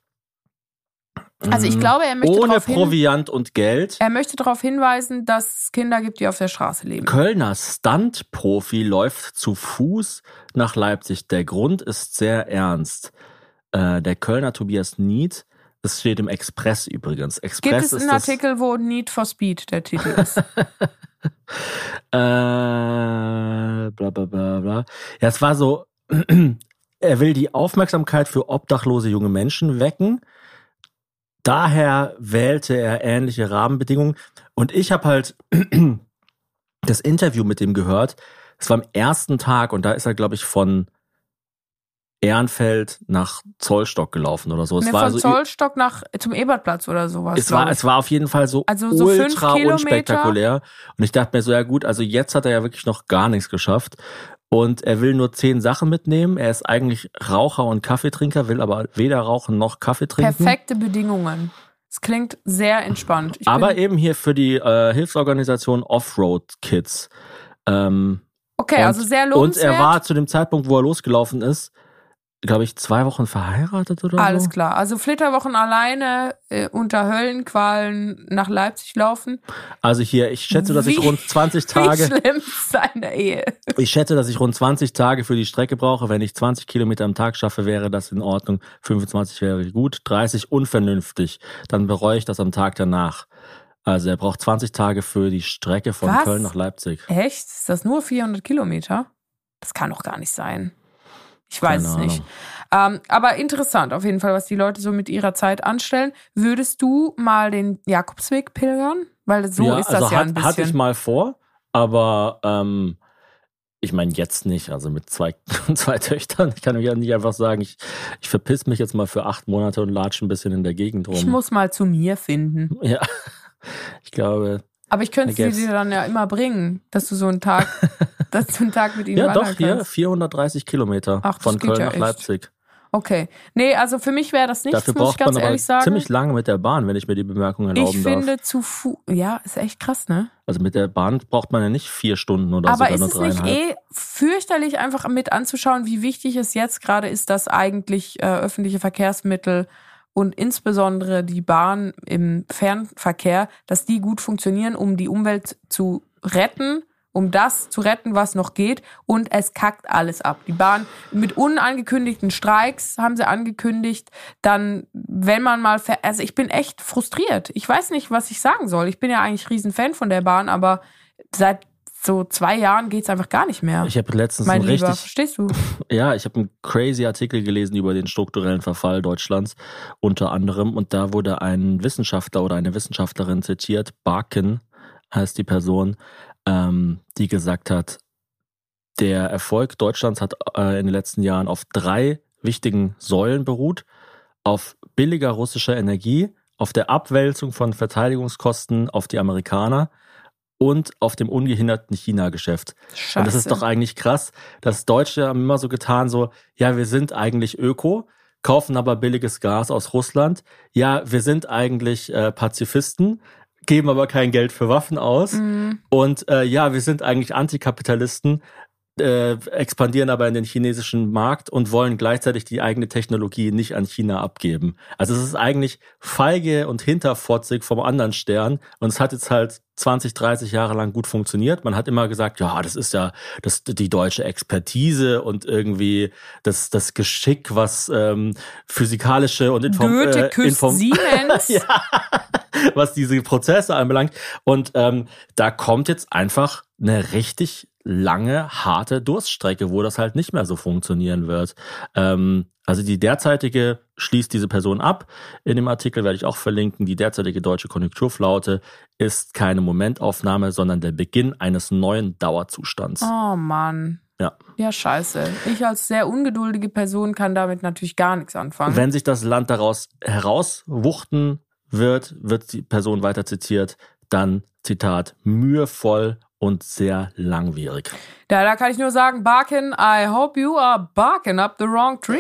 [SPEAKER 2] Also ich glaube, er möchte
[SPEAKER 4] Ohne
[SPEAKER 2] darauf hin,
[SPEAKER 4] Proviant und Geld.
[SPEAKER 2] er möchte darauf hinweisen, dass es Kinder gibt, die auf der Straße leben.
[SPEAKER 4] Kölner Stunt-Profi läuft zu Fuß nach Leipzig. Der Grund ist sehr ernst. Äh, der Kölner Tobias Niet, das steht im Express übrigens. Express
[SPEAKER 2] Gibt es
[SPEAKER 4] ist
[SPEAKER 2] einen
[SPEAKER 4] das,
[SPEAKER 2] Artikel, wo Need for Speed der Titel ist?
[SPEAKER 4] äh, bla bla bla bla. Ja, es war so, er will die Aufmerksamkeit für obdachlose junge Menschen wecken. Daher wählte er ähnliche Rahmenbedingungen. Und ich habe halt das Interview mit dem gehört. Es war am ersten Tag und da ist er, glaube ich, von Ehrenfeld nach Zollstock gelaufen oder so. Es
[SPEAKER 2] Ne,
[SPEAKER 4] war
[SPEAKER 2] von
[SPEAKER 4] so,
[SPEAKER 2] Zollstock nach zum Ebertplatz oder sowas.
[SPEAKER 4] es war, es war auf jeden Fall so,
[SPEAKER 2] Also so fünf
[SPEAKER 4] ultra
[SPEAKER 2] Kilometer.
[SPEAKER 4] unspektakulär. Und ich dachte mir so, ja gut, also jetzt hat er ja wirklich noch gar nichts geschafft. Und er will nur zehn Sachen mitnehmen. Er ist eigentlich Raucher und Kaffeetrinker, will aber weder rauchen noch Kaffee trinken.
[SPEAKER 2] Perfekte Bedingungen. Es klingt sehr entspannt. Ich
[SPEAKER 4] aber
[SPEAKER 2] bin,
[SPEAKER 4] eben hier für die äh, Hilfsorganisation Offroad Kids. Ähm,
[SPEAKER 2] okay,
[SPEAKER 4] und,
[SPEAKER 2] also sehr
[SPEAKER 4] Und
[SPEAKER 2] lohnenswert.
[SPEAKER 4] er war zu dem Zeitpunkt, wo er losgelaufen ist, glaube ich, zwei Wochen verheiratet oder
[SPEAKER 2] Alles
[SPEAKER 4] so.
[SPEAKER 2] klar. Also Flitterwochen alleine äh, unter Höllenqualen nach Leipzig laufen.
[SPEAKER 4] Also hier, ich schätze, dass ich
[SPEAKER 2] Wie-
[SPEAKER 4] rund zwanzig
[SPEAKER 2] Wie
[SPEAKER 4] Tage,
[SPEAKER 2] schlimm ist seine Ehe?
[SPEAKER 4] ich schätze, dass ich rund zwanzig Tage für die Strecke brauche. Wenn ich zwanzig Kilometer am Tag schaffe, wäre das in Ordnung. fünfundzwanzig wäre gut, dreißig unvernünftig. Dann bereue ich das am Tag danach. Also er braucht zwanzig Tage für die Strecke von
[SPEAKER 2] Was?
[SPEAKER 4] Köln nach Leipzig.
[SPEAKER 2] Echt? Ist das nur vierhundert Kilometer? Das kann doch gar nicht sein. Ich weiß
[SPEAKER 4] Keine
[SPEAKER 2] es nicht.
[SPEAKER 4] Ahnung.
[SPEAKER 2] Ähm, aber interessant auf jeden Fall, was die Leute so mit ihrer Zeit anstellen. Würdest du mal den Jakobsweg pilgern? Weil so
[SPEAKER 4] ja,
[SPEAKER 2] ist das
[SPEAKER 4] also
[SPEAKER 2] ja
[SPEAKER 4] hat,
[SPEAKER 2] ein bisschen.
[SPEAKER 4] hatte ich mal vor, aber ähm, ich meine jetzt nicht. Also mit zwei, zwei Töchtern, ich kann ja nicht einfach sagen, ich, ich verpiss mich jetzt mal für acht Monate und latsche ein bisschen in der Gegend rum.
[SPEAKER 2] Ich muss mal zu mir finden.
[SPEAKER 4] Ja, ich glaube...
[SPEAKER 2] Aber ich könnte
[SPEAKER 4] I
[SPEAKER 2] sie
[SPEAKER 4] guess.
[SPEAKER 2] dir dann ja immer bringen, dass du so einen Tag, dass du einen Tag mit ihnen
[SPEAKER 4] Ja,
[SPEAKER 2] wandern
[SPEAKER 4] doch, hier
[SPEAKER 2] kannst.
[SPEAKER 4] vierhundertdreißig Kilometer
[SPEAKER 2] Ach, das
[SPEAKER 4] von
[SPEAKER 2] geht
[SPEAKER 4] Köln
[SPEAKER 2] ja
[SPEAKER 4] nach
[SPEAKER 2] echt.
[SPEAKER 4] Leipzig.
[SPEAKER 2] Okay. Nee, also für mich wäre das nichts,
[SPEAKER 4] Dafür
[SPEAKER 2] muss ich
[SPEAKER 4] braucht
[SPEAKER 2] ganz
[SPEAKER 4] man aber
[SPEAKER 2] ehrlich sagen.
[SPEAKER 4] ziemlich lange mit der Bahn, wenn ich mir die Bemerkung erlauben
[SPEAKER 2] ich
[SPEAKER 4] darf.
[SPEAKER 2] finde zu Fuß, ja, ist echt krass, ne?
[SPEAKER 4] Also mit der Bahn braucht man ja nicht vier Stunden oder
[SPEAKER 2] Aber
[SPEAKER 4] sogar
[SPEAKER 2] ist
[SPEAKER 4] nur
[SPEAKER 2] es nicht
[SPEAKER 4] dreieinhalb.
[SPEAKER 2] eh fürchterlich, einfach mit anzuschauen, wie wichtig es jetzt gerade ist, dass eigentlich äh, öffentliche Verkehrsmittel und insbesondere die Bahn im Fernverkehr, dass die gut funktionieren, um die Umwelt zu retten, um das zu retten, was noch geht. Und es kackt alles ab. Die Bahn mit unangekündigten Streiks haben sie angekündigt. Dann, wenn man mal, ver- also ich bin echt frustriert. Ich weiß nicht, was ich sagen soll. Ich bin ja eigentlich riesen Fan von der Bahn, aber seit so zwei Jahren geht's einfach gar nicht mehr.
[SPEAKER 4] Ich habe letztens
[SPEAKER 2] mein
[SPEAKER 4] einen
[SPEAKER 2] Lieber,
[SPEAKER 4] richtig,
[SPEAKER 2] verstehst du?
[SPEAKER 4] ja, ich habe einen crazy Artikel gelesen über den strukturellen Verfall Deutschlands unter anderem und da wurde ein Wissenschaftler oder eine Wissenschaftlerin zitiert, Barkin heißt die Person, ähm, die gesagt hat, der Erfolg Deutschlands hat äh, in den letzten Jahren auf drei wichtigen Säulen beruht, auf billiger russischer Energie, auf der Abwälzung von Verteidigungskosten auf die Amerikaner und auf dem ungehinderten China-Geschäft.
[SPEAKER 2] Scheiße.
[SPEAKER 4] Und das ist doch eigentlich krass, dass Deutsche haben immer so getan, so, ja, wir sind eigentlich Öko, kaufen aber billiges Gas aus Russland. Ja, wir sind eigentlich äh, Pazifisten, geben aber kein Geld für Waffen aus.
[SPEAKER 2] Mhm.
[SPEAKER 4] Und äh, ja, wir sind eigentlich Antikapitalisten, äh, expandieren aber in den chinesischen Markt und wollen gleichzeitig die eigene Technologie nicht an China abgeben. Also es ist eigentlich feige und hinterfotzig vom anderen Stern und es hat jetzt halt zwanzig, dreißig Jahre lang gut funktioniert. Man hat immer gesagt, ja, das ist ja das, die deutsche Expertise und irgendwie das, das Geschick, was ähm, physikalische und Inform
[SPEAKER 2] Goethe
[SPEAKER 4] äh,
[SPEAKER 2] küsst
[SPEAKER 4] Inform
[SPEAKER 2] Siemens.
[SPEAKER 4] ja, was diese Prozesse anbelangt. Und ähm, da kommt jetzt einfach eine richtig lange, harte Durststrecke, wo das halt nicht mehr so funktionieren wird. Ähm, also die derzeitige schließt diese Person ab. In dem Artikel werde ich auch verlinken. Die derzeitige deutsche Konjunkturflaute ist keine Momentaufnahme, sondern der Beginn eines neuen Dauerzustands.
[SPEAKER 2] Oh Mann.
[SPEAKER 4] Ja.
[SPEAKER 2] Ja, scheiße. Ich als sehr ungeduldige Person kann damit natürlich gar nichts anfangen.
[SPEAKER 4] Wenn sich das Land daraus herauswuchten wird, wird die Person weiter zitiert, dann, Zitat, mühevoll und sehr langwierig.
[SPEAKER 2] Ja, da kann ich nur sagen, Barkin, I hope you are barking up the wrong tree.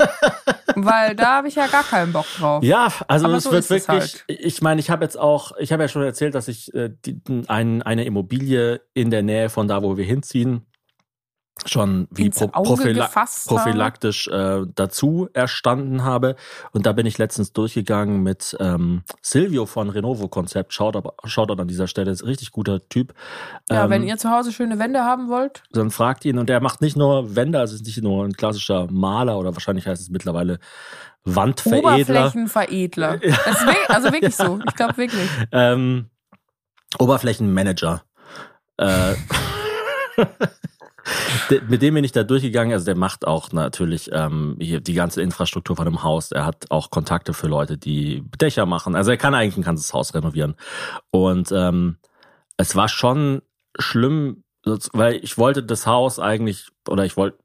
[SPEAKER 2] Weil da habe ich ja gar keinen Bock drauf.
[SPEAKER 4] Ja, also
[SPEAKER 2] Aber
[SPEAKER 4] es
[SPEAKER 2] so
[SPEAKER 4] wird
[SPEAKER 2] ist es
[SPEAKER 4] wirklich,
[SPEAKER 2] halt.
[SPEAKER 4] ich meine, ich habe jetzt auch, ich habe ja schon erzählt, dass ich äh, die, ein, eine Immobilie in der Nähe von da, wo wir hinziehen, schon wie
[SPEAKER 2] Ins
[SPEAKER 4] pro,
[SPEAKER 2] Auge
[SPEAKER 4] prophila
[SPEAKER 2] gefasst habe.
[SPEAKER 4] prophylaktisch äh, dazu erstanden habe. Und da bin ich letztens durchgegangen mit ähm, Silvio von Renovo Konzept. Schaut, schaut an dieser Stelle, ist ein richtig guter Typ.
[SPEAKER 2] Ja,
[SPEAKER 4] ähm,
[SPEAKER 2] wenn ihr zu Hause schöne Wände haben wollt.
[SPEAKER 4] Dann fragt ihn, und der macht nicht nur Wände, also ist nicht nur ein klassischer Maler oder wahrscheinlich heißt es mittlerweile Wandveredler.
[SPEAKER 2] Oberflächenveredler. Das ist wirklich, also wirklich so. Ich glaube wirklich.
[SPEAKER 4] Ähm, Oberflächenmanager. Äh, de, mit dem bin ich da durchgegangen. Also der macht auch natürlich ähm, hier die ganze Infrastruktur von einem Haus. Er hat auch Kontakte für Leute, die Dächer machen. Also er kann eigentlich ein ganzes Haus renovieren. Und ähm, es war schon schlimm, weil ich wollte das Haus eigentlich, oder ich wollte, ich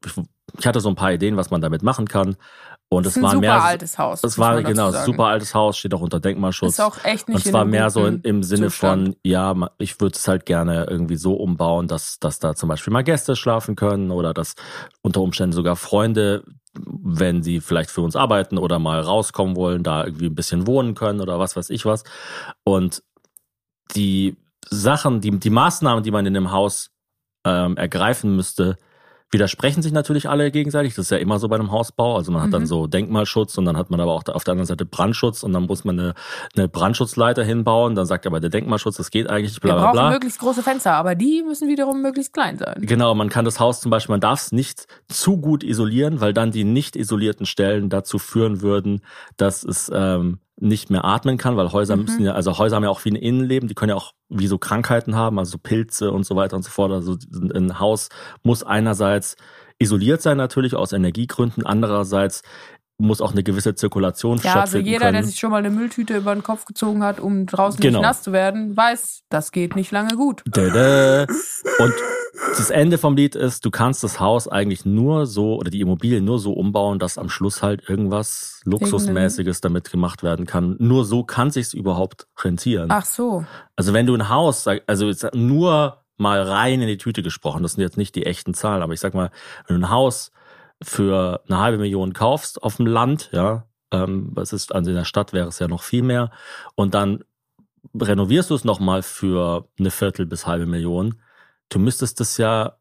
[SPEAKER 4] ich hatte so ein paar Ideen, was man damit machen kann. Und es
[SPEAKER 2] ist ein
[SPEAKER 4] war
[SPEAKER 2] super
[SPEAKER 4] mehr,
[SPEAKER 2] altes Haus.
[SPEAKER 4] Es war genau super altes Haus, steht auch unter Denkmalschutz.
[SPEAKER 2] Ist auch echt nicht
[SPEAKER 4] Und es
[SPEAKER 2] in
[SPEAKER 4] war
[SPEAKER 2] einem
[SPEAKER 4] mehr so
[SPEAKER 2] guten
[SPEAKER 4] im Sinne
[SPEAKER 2] Zustand.
[SPEAKER 4] von, ja, ich würde es halt gerne irgendwie so umbauen, dass, dass da zum Beispiel mal Gäste schlafen können oder dass unter Umständen sogar Freunde, wenn sie vielleicht für uns arbeiten oder mal rauskommen wollen, da irgendwie ein bisschen wohnen können oder was weiß ich was. Und die Sachen, die, die Maßnahmen, die man in dem Haus ähm, ergreifen müsste, widersprechen sich natürlich alle gegenseitig. Das ist ja immer so bei einem Hausbau. Also man hat mhm. dann so Denkmalschutz und dann hat man aber auch auf der anderen Seite Brandschutz und dann muss man eine, eine Brandschutzleiter hinbauen. Dann sagt aber der Denkmalschutz, das geht eigentlich, bla bla bla.
[SPEAKER 2] Wir brauchen möglichst große Fenster, aber die müssen wiederum möglichst klein sein.
[SPEAKER 4] Genau, man kann das Haus zum Beispiel, man darf es nicht zu gut isolieren, weil dann die nicht isolierten Stellen dazu führen würden, dass es ähm, nicht mehr atmen kann, weil Häuser mhm. müssen ja, also Häuser haben ja auch wie ein Innenleben, die können ja auch wie so Krankheiten haben, also Pilze und so weiter und so fort. Also ein Haus muss einerseits isoliert sein natürlich aus Energiegründen, andererseits muss auch eine gewisse Zirkulation
[SPEAKER 2] ja,
[SPEAKER 4] stattfinden
[SPEAKER 2] also jeder,
[SPEAKER 4] können.
[SPEAKER 2] der sich schon mal eine Mülltüte über den Kopf gezogen hat, um draußen
[SPEAKER 4] genau.
[SPEAKER 2] nicht nass zu werden, weiß, das geht nicht lange gut.
[SPEAKER 4] Dada. Und das Ende vom Lied ist, du kannst das Haus eigentlich nur so, oder die Immobilie nur so umbauen, dass am Schluss halt irgendwas Luxusmäßiges damit gemacht werden kann. Nur so kann sich's überhaupt rentieren.
[SPEAKER 2] Ach so.
[SPEAKER 4] Also wenn du ein Haus, also jetzt nur mal rein in die Tüte gesprochen, das sind jetzt nicht die echten Zahlen, aber ich sag mal, wenn du ein Haus für eine halbe Million kaufst auf dem Land, ja, ähm, was ist, also in der Stadt wäre es ja noch viel mehr, und dann renovierst du es nochmal für eine Viertel bis halbe Million, du müsstest das ja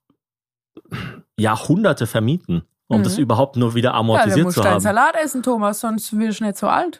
[SPEAKER 4] Jahrhunderte vermieten, um mhm. das überhaupt nur wieder amortisiert
[SPEAKER 2] ja,
[SPEAKER 4] zu haben.
[SPEAKER 2] Ja, du musst deinen Salat essen, Thomas, sonst wirst du nicht so alt.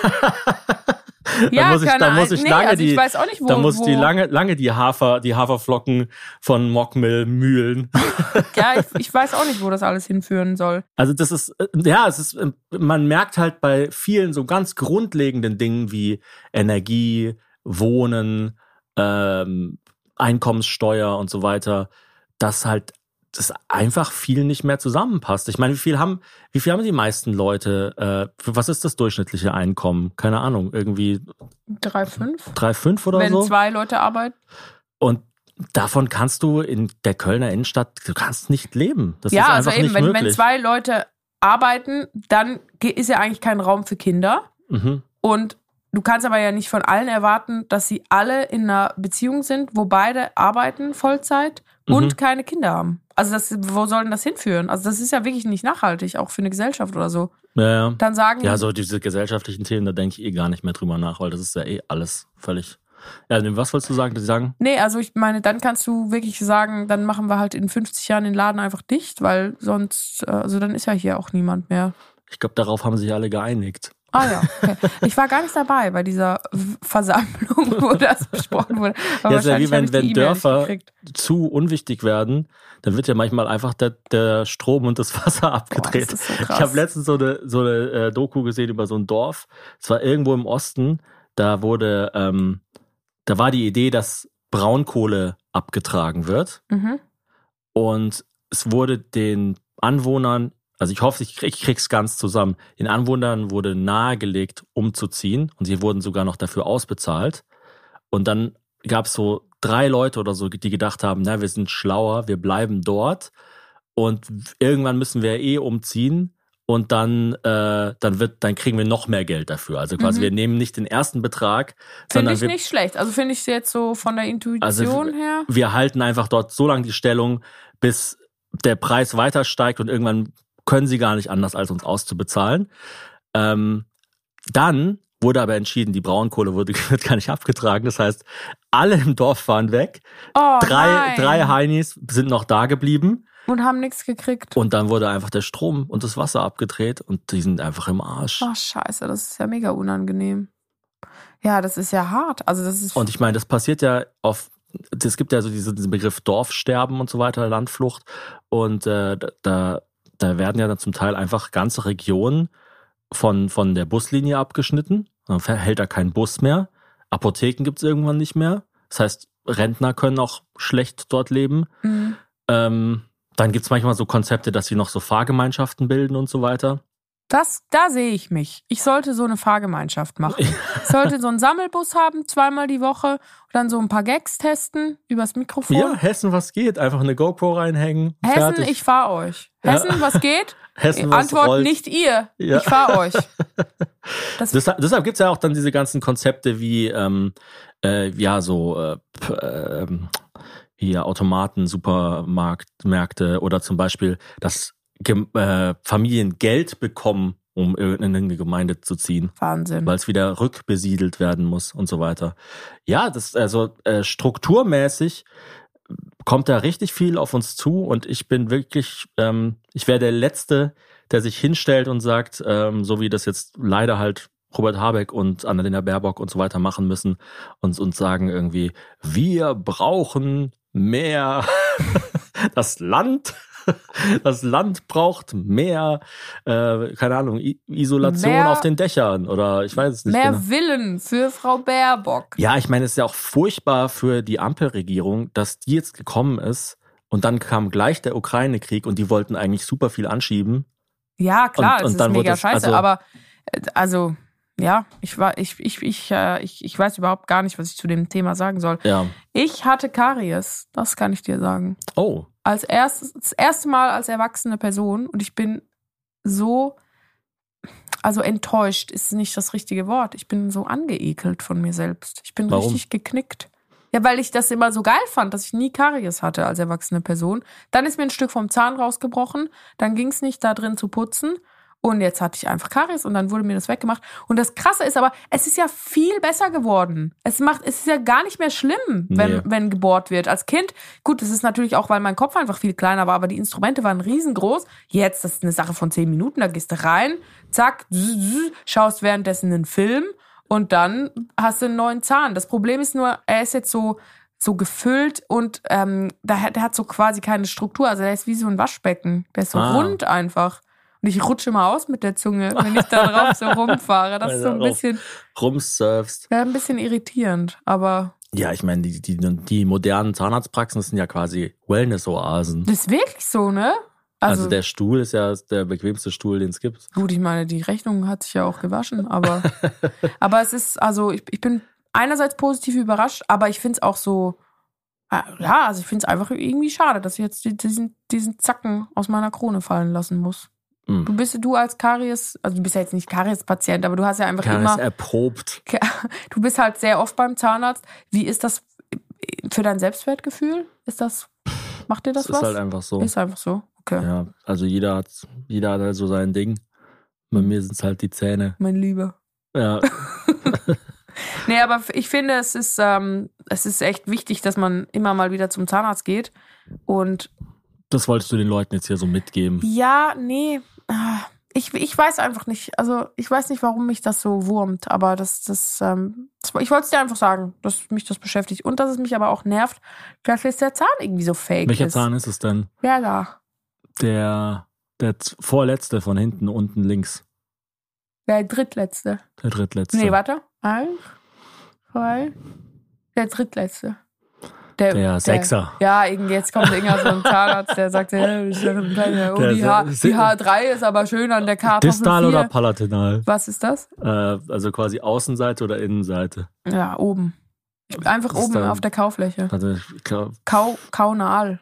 [SPEAKER 4] Ja, da muss ich, da muss ich
[SPEAKER 2] nee,
[SPEAKER 4] lange
[SPEAKER 2] also ich
[SPEAKER 4] die,
[SPEAKER 2] weiß auch nicht, wo,
[SPEAKER 4] da muss
[SPEAKER 2] wo.
[SPEAKER 4] die lange, lange die Hafer, die Haferflocken von Mockmill mühlen.
[SPEAKER 2] Ja, ich, ich weiß auch nicht, wo das alles hinführen soll.
[SPEAKER 4] Also das ist, ja, es ist, man merkt halt bei vielen so ganz grundlegenden Dingen wie Energie, Wohnen, ähm, Einkommenssteuer und so weiter, dass halt das einfach viel nicht mehr zusammenpasst. Ich meine, wie viel haben, wie viel haben die meisten Leute, äh, was ist das durchschnittliche Einkommen? Keine Ahnung, irgendwie
[SPEAKER 2] drei Komma fünf
[SPEAKER 4] drei Komma fünf oder
[SPEAKER 2] Wenn
[SPEAKER 4] so?
[SPEAKER 2] Wenn zwei Leute arbeiten.
[SPEAKER 4] Und davon kannst du in der Kölner Innenstadt, du kannst nicht leben. Das
[SPEAKER 2] ja,
[SPEAKER 4] ist
[SPEAKER 2] also
[SPEAKER 4] einfach
[SPEAKER 2] eben,
[SPEAKER 4] nicht
[SPEAKER 2] wenn,
[SPEAKER 4] möglich.
[SPEAKER 2] wenn zwei Leute arbeiten, dann ist ja eigentlich kein Raum für Kinder.
[SPEAKER 4] Mhm.
[SPEAKER 2] Und du kannst aber ja nicht von allen erwarten, dass sie alle in einer Beziehung sind, wo beide arbeiten Vollzeit und mhm. keine Kinder haben. Also das, wo soll denn das hinführen? Also das ist ja wirklich nicht nachhaltig, auch für eine Gesellschaft oder so.
[SPEAKER 4] Ja, ja.
[SPEAKER 2] Dann sagen
[SPEAKER 4] ja, so diese gesellschaftlichen Themen, da denke ich eh gar nicht mehr drüber nach, weil das ist ja eh alles völlig... Ja, was wolltest du sagen, dass sie sagen?
[SPEAKER 2] Nee, also ich meine, dann kannst du wirklich sagen, dann machen wir halt in fünfzig Jahren den Laden einfach dicht, weil sonst, also dann ist ja hier auch niemand mehr.
[SPEAKER 4] Ich glaube, darauf haben sich alle geeinigt.
[SPEAKER 2] Ah ja, okay. Ich war gar nicht dabei bei dieser Versammlung, wo das besprochen wurde. Aber
[SPEAKER 4] ja, ist ja wie wenn, wenn
[SPEAKER 2] E-Mail
[SPEAKER 4] Dörfer zu unwichtig werden, dann wird ja manchmal einfach der, der Strom und das Wasser abgedreht.
[SPEAKER 2] Boah, das ist so krass.
[SPEAKER 4] Ich habe letztens so eine, so eine äh, Doku gesehen über so ein Dorf. Es war irgendwo im Osten, da wurde, ähm, da war die Idee, dass Braunkohle abgetragen wird.
[SPEAKER 2] Mhm.
[SPEAKER 4] Und es wurde den Anwohnern, also ich hoffe, ich, krieg, ich krieg's ganz zusammen. Den Anwohnern wurde nahegelegt, umzuziehen, und sie wurden sogar noch dafür ausbezahlt. Und dann gab's so drei Leute oder so, die gedacht haben, na, wir sind schlauer, wir bleiben dort und irgendwann müssen wir eh umziehen und dann äh, dann wird dann kriegen wir noch mehr Geld dafür. Also quasi mhm. wir nehmen nicht den ersten Betrag,
[SPEAKER 2] finde
[SPEAKER 4] sondern
[SPEAKER 2] ich
[SPEAKER 4] wir,
[SPEAKER 2] nicht schlecht. Also finde ich jetzt so von der Intuition
[SPEAKER 4] also
[SPEAKER 2] her.
[SPEAKER 4] Wir halten einfach dort so lange die Stellung, bis der Preis weiter steigt und irgendwann können sie gar nicht anders, als uns auszubezahlen. Ähm, dann wurde aber entschieden, die Braunkohle wurde, wird gar nicht abgetragen. Das heißt, alle im Dorf waren weg.
[SPEAKER 2] Oh,
[SPEAKER 4] drei,
[SPEAKER 2] nein.
[SPEAKER 4] drei Heinis sind noch da geblieben.
[SPEAKER 2] Und haben nichts gekriegt.
[SPEAKER 4] Und dann wurde einfach der Strom und das Wasser abgedreht und die sind einfach im Arsch.
[SPEAKER 2] Ach, scheiße, das ist ja mega unangenehm. Ja, das ist ja hart. Also das ist
[SPEAKER 4] und ich meine, das passiert ja auf, es gibt ja so diesen, diesen Begriff Dorfsterben und so weiter, Landflucht. Und äh, da, da werden ja dann zum Teil einfach ganze Regionen von, von der Buslinie abgeschnitten. Dann hält da kein Bus mehr. Apotheken gibt es irgendwann nicht mehr. Das heißt, Rentner können auch schlecht dort leben.
[SPEAKER 2] Mhm.
[SPEAKER 4] Ähm, dann gibt es manchmal so Konzepte, dass sie noch so Fahrgemeinschaften bilden und so weiter.
[SPEAKER 2] Das, da sehe ich mich. Ich sollte so eine Fahrgemeinschaft machen. Ich sollte so einen Sammelbus haben, zweimal die Woche, und dann so ein paar Gags testen übers Mikrofon.
[SPEAKER 4] Ja, Hessen, was geht? Einfach eine GoPro reinhängen.
[SPEAKER 2] Hessen,
[SPEAKER 4] fertig.
[SPEAKER 2] ich fahr euch. Hessen,
[SPEAKER 4] Ja.
[SPEAKER 2] was geht?
[SPEAKER 4] Hessen, was
[SPEAKER 2] Antwort
[SPEAKER 4] rollt.
[SPEAKER 2] nicht ihr.
[SPEAKER 4] Ja.
[SPEAKER 2] Ich fahr euch. Das,
[SPEAKER 4] Deshalb, deshalb gibt es ja auch dann diese ganzen Konzepte wie, ähm, äh, ja, so äh, p- äh, ähm, hier Automaten, Supermärkte oder zum Beispiel, dass Gem- äh, Familien Geld bekommen, um in eine Gemeinde zu ziehen,
[SPEAKER 2] Wahnsinn.
[SPEAKER 4] weil es wieder rückbesiedelt werden muss und so weiter. Ja, das also äh, strukturmäßig kommt da richtig viel auf uns zu und ich bin wirklich, ähm, ich wäre der Letzte, der sich hinstellt und sagt, ähm, so wie das jetzt leider halt Robert Habeck und Annalena Baerbock und so weiter machen müssen und uns sagen irgendwie, wir brauchen mehr das Land. Das Land braucht mehr, äh, keine Ahnung, I- Isolation
[SPEAKER 2] Mehr-
[SPEAKER 4] auf den Dächern oder ich weiß es nicht
[SPEAKER 2] Mehr
[SPEAKER 4] genau.
[SPEAKER 2] Willen für Frau Baerbock.
[SPEAKER 4] Ja, ich meine, es ist ja auch furchtbar für die Ampelregierung, dass die jetzt gekommen ist und dann kam gleich der Ukraine-Krieg und die wollten eigentlich super viel anschieben.
[SPEAKER 2] Ja, klar,
[SPEAKER 4] Und-
[SPEAKER 2] es
[SPEAKER 4] und
[SPEAKER 2] ist
[SPEAKER 4] dann wurde
[SPEAKER 2] mega
[SPEAKER 4] es-
[SPEAKER 2] scheiße,
[SPEAKER 4] also-
[SPEAKER 2] aber äh, also ja, ich war ich ich ich, äh, ich ich weiß überhaupt gar nicht, was ich zu dem Thema sagen soll.
[SPEAKER 4] Ja.
[SPEAKER 2] Ich hatte Karies, das kann ich dir sagen.
[SPEAKER 4] Oh,
[SPEAKER 2] Als erstes das erste Mal als erwachsene Person und ich bin so also enttäuscht ist nicht das richtige Wort. Ich bin so angeekelt von mir selbst. Ich bin
[SPEAKER 4] Warum?
[SPEAKER 2] richtig geknickt. Ja, weil ich das immer so geil fand, dass ich nie Karies hatte als erwachsene Person. Dann ist mir ein Stück vom Zahn rausgebrochen, dann ging es nicht da drin zu putzen und jetzt hatte ich einfach Karies und dann wurde mir das weggemacht. Und das Krasse ist aber, es ist ja viel besser geworden. Es macht, es ist ja gar nicht mehr schlimm, wenn,
[SPEAKER 4] Nee.
[SPEAKER 2] wenn gebohrt wird. Als Kind, gut, das ist natürlich auch, weil mein Kopf einfach viel kleiner war, aber die Instrumente waren riesengroß. Jetzt, das ist eine Sache von zehn Minuten, da gehst du rein, zack, zzz, zzz, schaust währenddessen einen Film und dann hast du einen neuen Zahn. Das Problem ist nur, er ist jetzt so, so gefüllt und ähm, der, hat- der hat so quasi keine Struktur. Also der ist wie so ein Waschbecken. Der ist so
[SPEAKER 4] Ah.
[SPEAKER 2] rund einfach. Und ich rutsche immer aus mit der Zunge, wenn ich da drauf so rumfahre. Das ist so ein
[SPEAKER 4] Darauf
[SPEAKER 2] bisschen,
[SPEAKER 4] rumsurfst.
[SPEAKER 2] ja, ein bisschen irritierend. Aber
[SPEAKER 4] Ja, ich meine, die, die, die modernen Zahnarztpraxen sind ja quasi Wellness-Oasen.
[SPEAKER 2] das ist wirklich so, ne?
[SPEAKER 4] Also,
[SPEAKER 2] Also,
[SPEAKER 4] der Stuhl ist ja der bequemste Stuhl, den es gibt.
[SPEAKER 2] gut, ich meine, die Rechnung hat sich ja auch gewaschen, aber, aber es ist, also ich, ich bin einerseits positiv überrascht, aber ich finde es auch so, äh, ja, also ich finde es einfach irgendwie schade, dass ich jetzt die- diesen, diesen Zacken aus meiner Krone fallen lassen muss.
[SPEAKER 4] Hm.
[SPEAKER 2] Du bist, du als Karies, also du bist ja jetzt nicht Karies-Patient, aber du hast ja einfach
[SPEAKER 4] Karies
[SPEAKER 2] immer,
[SPEAKER 4] erprobt.
[SPEAKER 2] du bist halt sehr oft beim Zahnarzt. Wie ist das für dein Selbstwertgefühl? Ist das, macht dir das,
[SPEAKER 4] Das ist
[SPEAKER 2] was?
[SPEAKER 4] halt einfach so.
[SPEAKER 2] Ist einfach so, okay.
[SPEAKER 4] Ja, also jeder hat, jeder hat halt so sein Ding. Bei mir sind es halt die Zähne.
[SPEAKER 2] Mein Lieber.
[SPEAKER 4] Ja,
[SPEAKER 2] Nee, aber ich finde, es ist, ähm, es ist echt wichtig, dass man immer mal wieder zum Zahnarzt geht. Und
[SPEAKER 4] das wolltest du den Leuten jetzt hier so mitgeben.
[SPEAKER 2] ja, nee, ah, ich, ich weiß einfach nicht. Also ich weiß nicht, warum mich das so wurmt, aber das, das, ähm, das ich wollte es dir einfach sagen, dass mich das beschäftigt. Und dass es mich aber auch nervt, dass jetzt der Zahn irgendwie so fake
[SPEAKER 4] Welcher
[SPEAKER 2] ist.
[SPEAKER 4] Zahn ist es denn?
[SPEAKER 2] Ja, da.
[SPEAKER 4] Der, der z- vorletzte von hinten unten links.
[SPEAKER 2] Der drittletzte.
[SPEAKER 4] Der drittletzte.
[SPEAKER 2] Nee, warte. Eins, zwei. Der drittletzte. Der,
[SPEAKER 4] Der Sechser.
[SPEAKER 2] Ja, irgendwie jetzt kommt irgendwann so ein Zahnarzt, der sagt, ja, ich sag, oh,
[SPEAKER 4] Der
[SPEAKER 2] die, H,
[SPEAKER 4] Se-
[SPEAKER 2] die H drei ist aber schön an der Kartoffel
[SPEAKER 4] Distal oder
[SPEAKER 2] vier.
[SPEAKER 4] palatinal?
[SPEAKER 2] Was ist das?
[SPEAKER 4] Äh, also quasi Außenseite oder Innenseite.
[SPEAKER 2] Ja, oben. Ich, einfach
[SPEAKER 4] Das ist
[SPEAKER 2] oben
[SPEAKER 4] dann-
[SPEAKER 2] auf der Kaufläche.
[SPEAKER 4] Also ich glaube
[SPEAKER 2] Kau, kaunal.